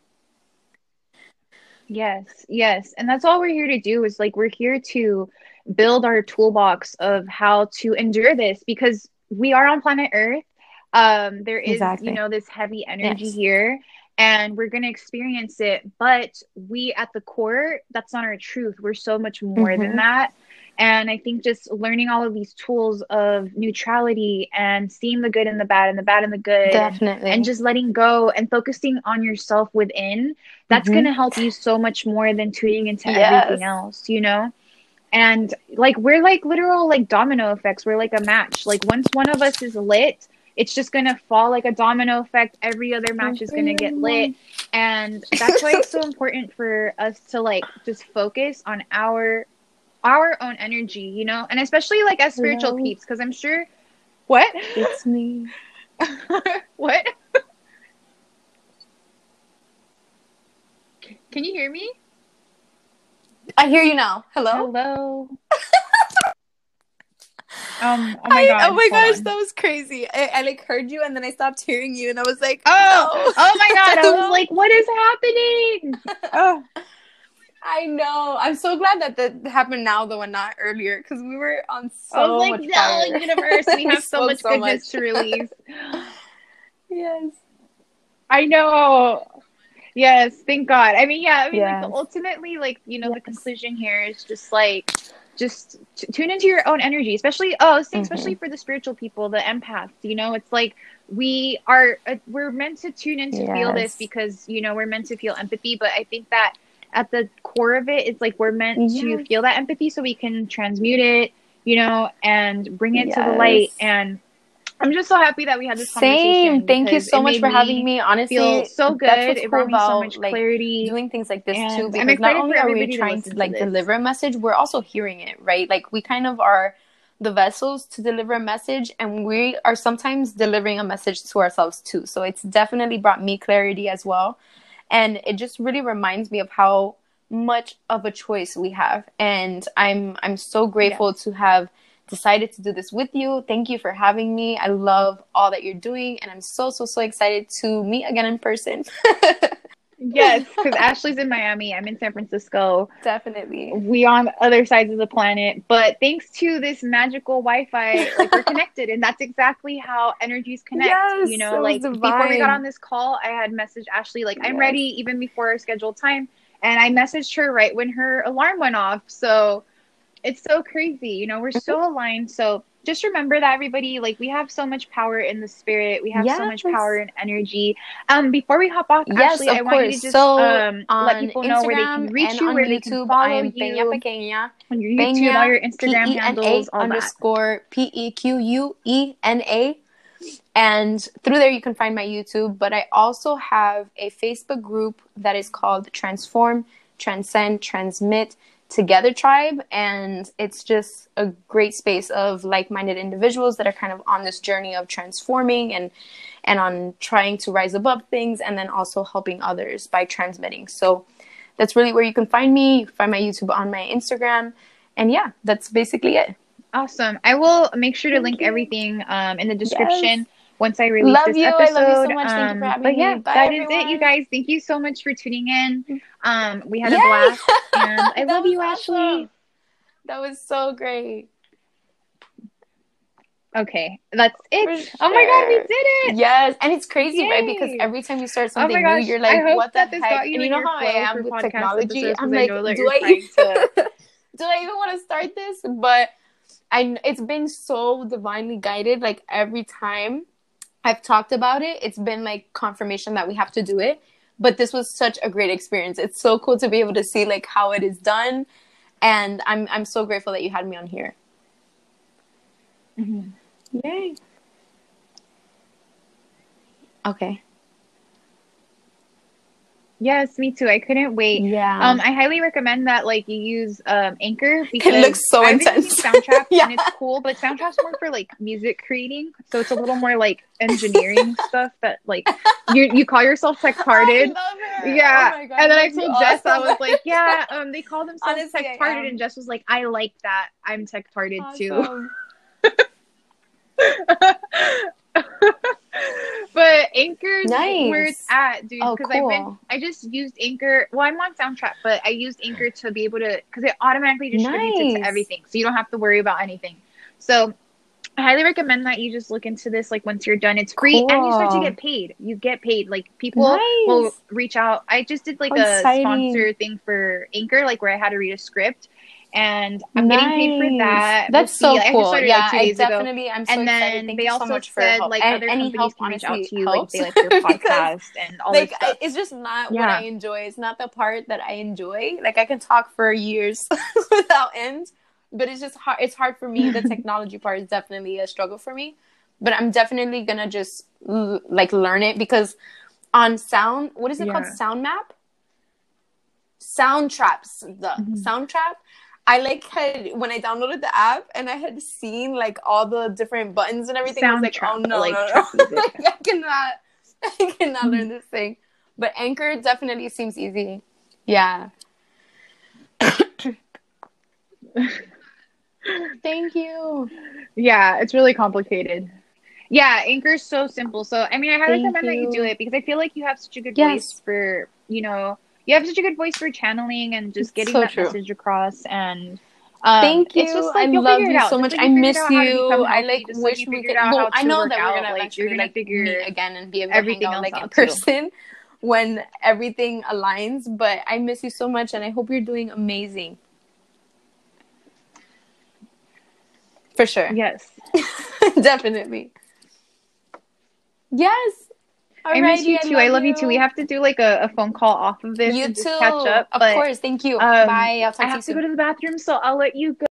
Yes, yes. And that's all we're here to do is like we're here to build our toolbox of how to endure this because we are on planet Earth. Um, there is, you Exactly. know, this heavy energy Yes. here and we're going to experience it, but we at the core, that's not our truth. We're so much more than Mm-hmm. that. And I think just learning all of these tools of neutrality and seeing the good and the bad and the bad and the good and and Definitely. just letting go and focusing on yourself within, that's going Mm-hmm. to help you so much more than tuning into everything Yes. else, you know? And like we're like literal like domino effects. We're like a match. Like once one of us is lit, it's just going to fall like a domino effect. Every other match is going to get lit. Everyone. And that's why it's so important for us to like just focus on our our own energy, you know? And especially like as spiritual Hello, peeps cuz I'm sure what? it's me. What? Can you hear me? I hear you now. Hello? Hello. Um, oh my I oh God, my hold gosh, on. that was crazy. I, I like heard you, and then I stopped hearing you, and I was like, Oh, no. oh my God. I was Hello? like, what is happening? Oh, I know. I'm so glad that that happened now though, and not earlier, because we were on I was so like, much no, fire. universe, we We have so spoke much so much. goodness to release. Yes. I know. Yes, thank God. I mean, yeah, I mean, like the Yes. ultimately, like, you know, the Yes. conclusion here is just like, just t- tune into your own energy, especially, oh, I was saying, Mm-hmm. especially for the spiritual people, the empaths, you know, it's like we are, uh, we're meant to tune in to feel this Yes. because, you know, we're meant to feel empathy. But I think that at the core of it, it's like we're meant to Yes. feel that empathy so we can transmute it, you know, and bring it to the light. Yes. And I'm just so happy that we had this Same. conversation Thank you because so it much made for having me me. feel Honestly, so that's good. what's It cool brought me so about much like clarity. doing things like this too, And I'm because not excited for only are we everybody to trying to listen to like this. deliver a message, we're also hearing it, right? Like we kind of are the vessels to deliver a message, and we are sometimes delivering a message to ourselves too. So it's definitely brought me clarity as well. And it just really reminds me of how much of a choice we have. And I'm I'm so Yes. grateful to have decided to do this with you. Thank you for having me. I love all that you're doing, and I'm so so so excited to meet again in person. Yes, because Ashley's in Miami. I'm in San Francisco. Definitely. We on other sides of the planet. But thanks to this magical Wi-Fi, like we're connected. And that's exactly how energies connect. You Yes, know, it was like before we got on divine. this call, I had messaged Ashley, like, I'm Yes. ready even before our scheduled time. And I messaged her right when her alarm went off. So it's so crazy. You know, we're Mhm. so aligned. So just remember that everybody, like we have so much power in the spirit. We have so much power Yes. in energy. Um, before we hop off, Yes, Ashley, I of want you course. to just So um let on people know where they Instagram can and reach you, on where they can YouTube, I follow am Peña you Pequeña. on your YouTube, all Peña, your P Instagram E N handles, A all that. underscore P E Q U E N A. And through there, you can find my YouTube. But I also have a Facebook group that is called Transform, Transcend, Transmit Together Tribe. And it's just a great space of like-minded individuals that are kind of on this journey of transforming and and on trying to rise above things, and then also helping others by transmitting. So that's really where you can find me. You can find my YouTube on my Instagram. And yeah, that's basically it. Awesome. I will make sure to Thank link you. everything um in the Yes. description once I release Love this you. I love you episode. so much. Thank you for Um, having but me. yeah, Bye, that is it, you everyone. guys. Thank you so much for tuning in. Um, we had a Yay! blast, and I That love was you, Ashley. awesome. That was so great. Okay, that's For it. Oh my God, we sure. did it! Yes, and it's crazy, right? Because Yay! every time you start Oh my something new, gosh, you're I like, hope what the that this heck? got you And you in know your how I flow am for with podcast technology? episodes I'm because I like, know that do you're I trying to. do I even want to start this? But I it's been so divinely guided. Like every time I've talked about it, it's been like confirmation that we have to do it. But this was such a great experience. It's so cool to be able to see like how it is done, and I'm I'm so grateful that you had me on here. Mm-hmm. Yay. Okay. Yes, me too. I couldn't wait. Yeah. Um, I highly recommend that like you use um Anchor It because looks so I've been using intense. Soundtrap Yeah. and it's cool, but Soundtrap's more for like music creating, so it's a little more like engineering stuff that like you you call yourself I tech-tarded. love her. Oh Yeah. my god, And I then I love you told all Jess, I so was much. like, yeah, um, they call themselves Honestly, I tech-tarded, and am. Jess was like, I like that. I'm tech-tarded too. Awesome. But Anchor's where it's Nice. at, dude. Oh, Because I've been, cool. I just used Anchor. Well, I'm on Soundtrap, but I used Anchor to be able to, because it automatically distributes it to Nice. everything, so you don't have to worry about anything. So I highly recommend that you just look into this. Like once you're done, it's free, and you start to Cool. get paid. You get paid. Like people will Nice. reach out. I just did like How a exciting. sponsor thing for Anchor, like where I had to read a script. And I'm getting paid for Nice. that. We'll That's see. so Like, I just cool. started like Yeah, two I days ago. definitely, I'm so And excited. then Thank they you so also much for said help. like And other any companies help can reach out honestly to you, like if helps they like your because podcast and all this like stuff. it's just not what I Yeah. enjoy. It's not the part that I enjoy. Like I can talk for years without end, but it's just hard. It's hard for me. The technology part is definitely a struggle for me, but I'm definitely gonna just l- like learn it because on sound, what is it called? Yeah. Sound map? Soundtraps. The Mhm. Soundtrap. I like had when I downloaded the app and I had seen like all the different buttons and everything. I was like, oh Soundtrap, no, like no, trap no. music. I cannot I cannot Mhm. learn this thing. But Anchor definitely seems easy. Yeah. Thank you. Yeah, it's really complicated. Yeah, Anchor's so simple. So, I mean, I highly Thank recommend that you do you. it because I feel like you have such a good voice Yes. for, you know, you have such a good voice for channeling and just It's getting so that true. message across. And um, Thank it's you. just I like you'll love figure it you out. so Just much. like I you figured miss out how to become you. I healthy, like just like wish you we figured could. out Well, how I to know work that we're out, gonna like you're eventually gonna like meet figure again and be able to hang everything out else like in out too. person when everything aligns. But I miss you so much, and I hope you're doing amazing. For sure. Yes. Definitely. Yes. I miss Alrighty, you I too. I love love you too. We you. have to do like a, a phone call off of this You and just catch too. up. Of But course. Thank you. um, Bye. I'll I talk to you have to go soon. to the bathroom, so I'll let you go.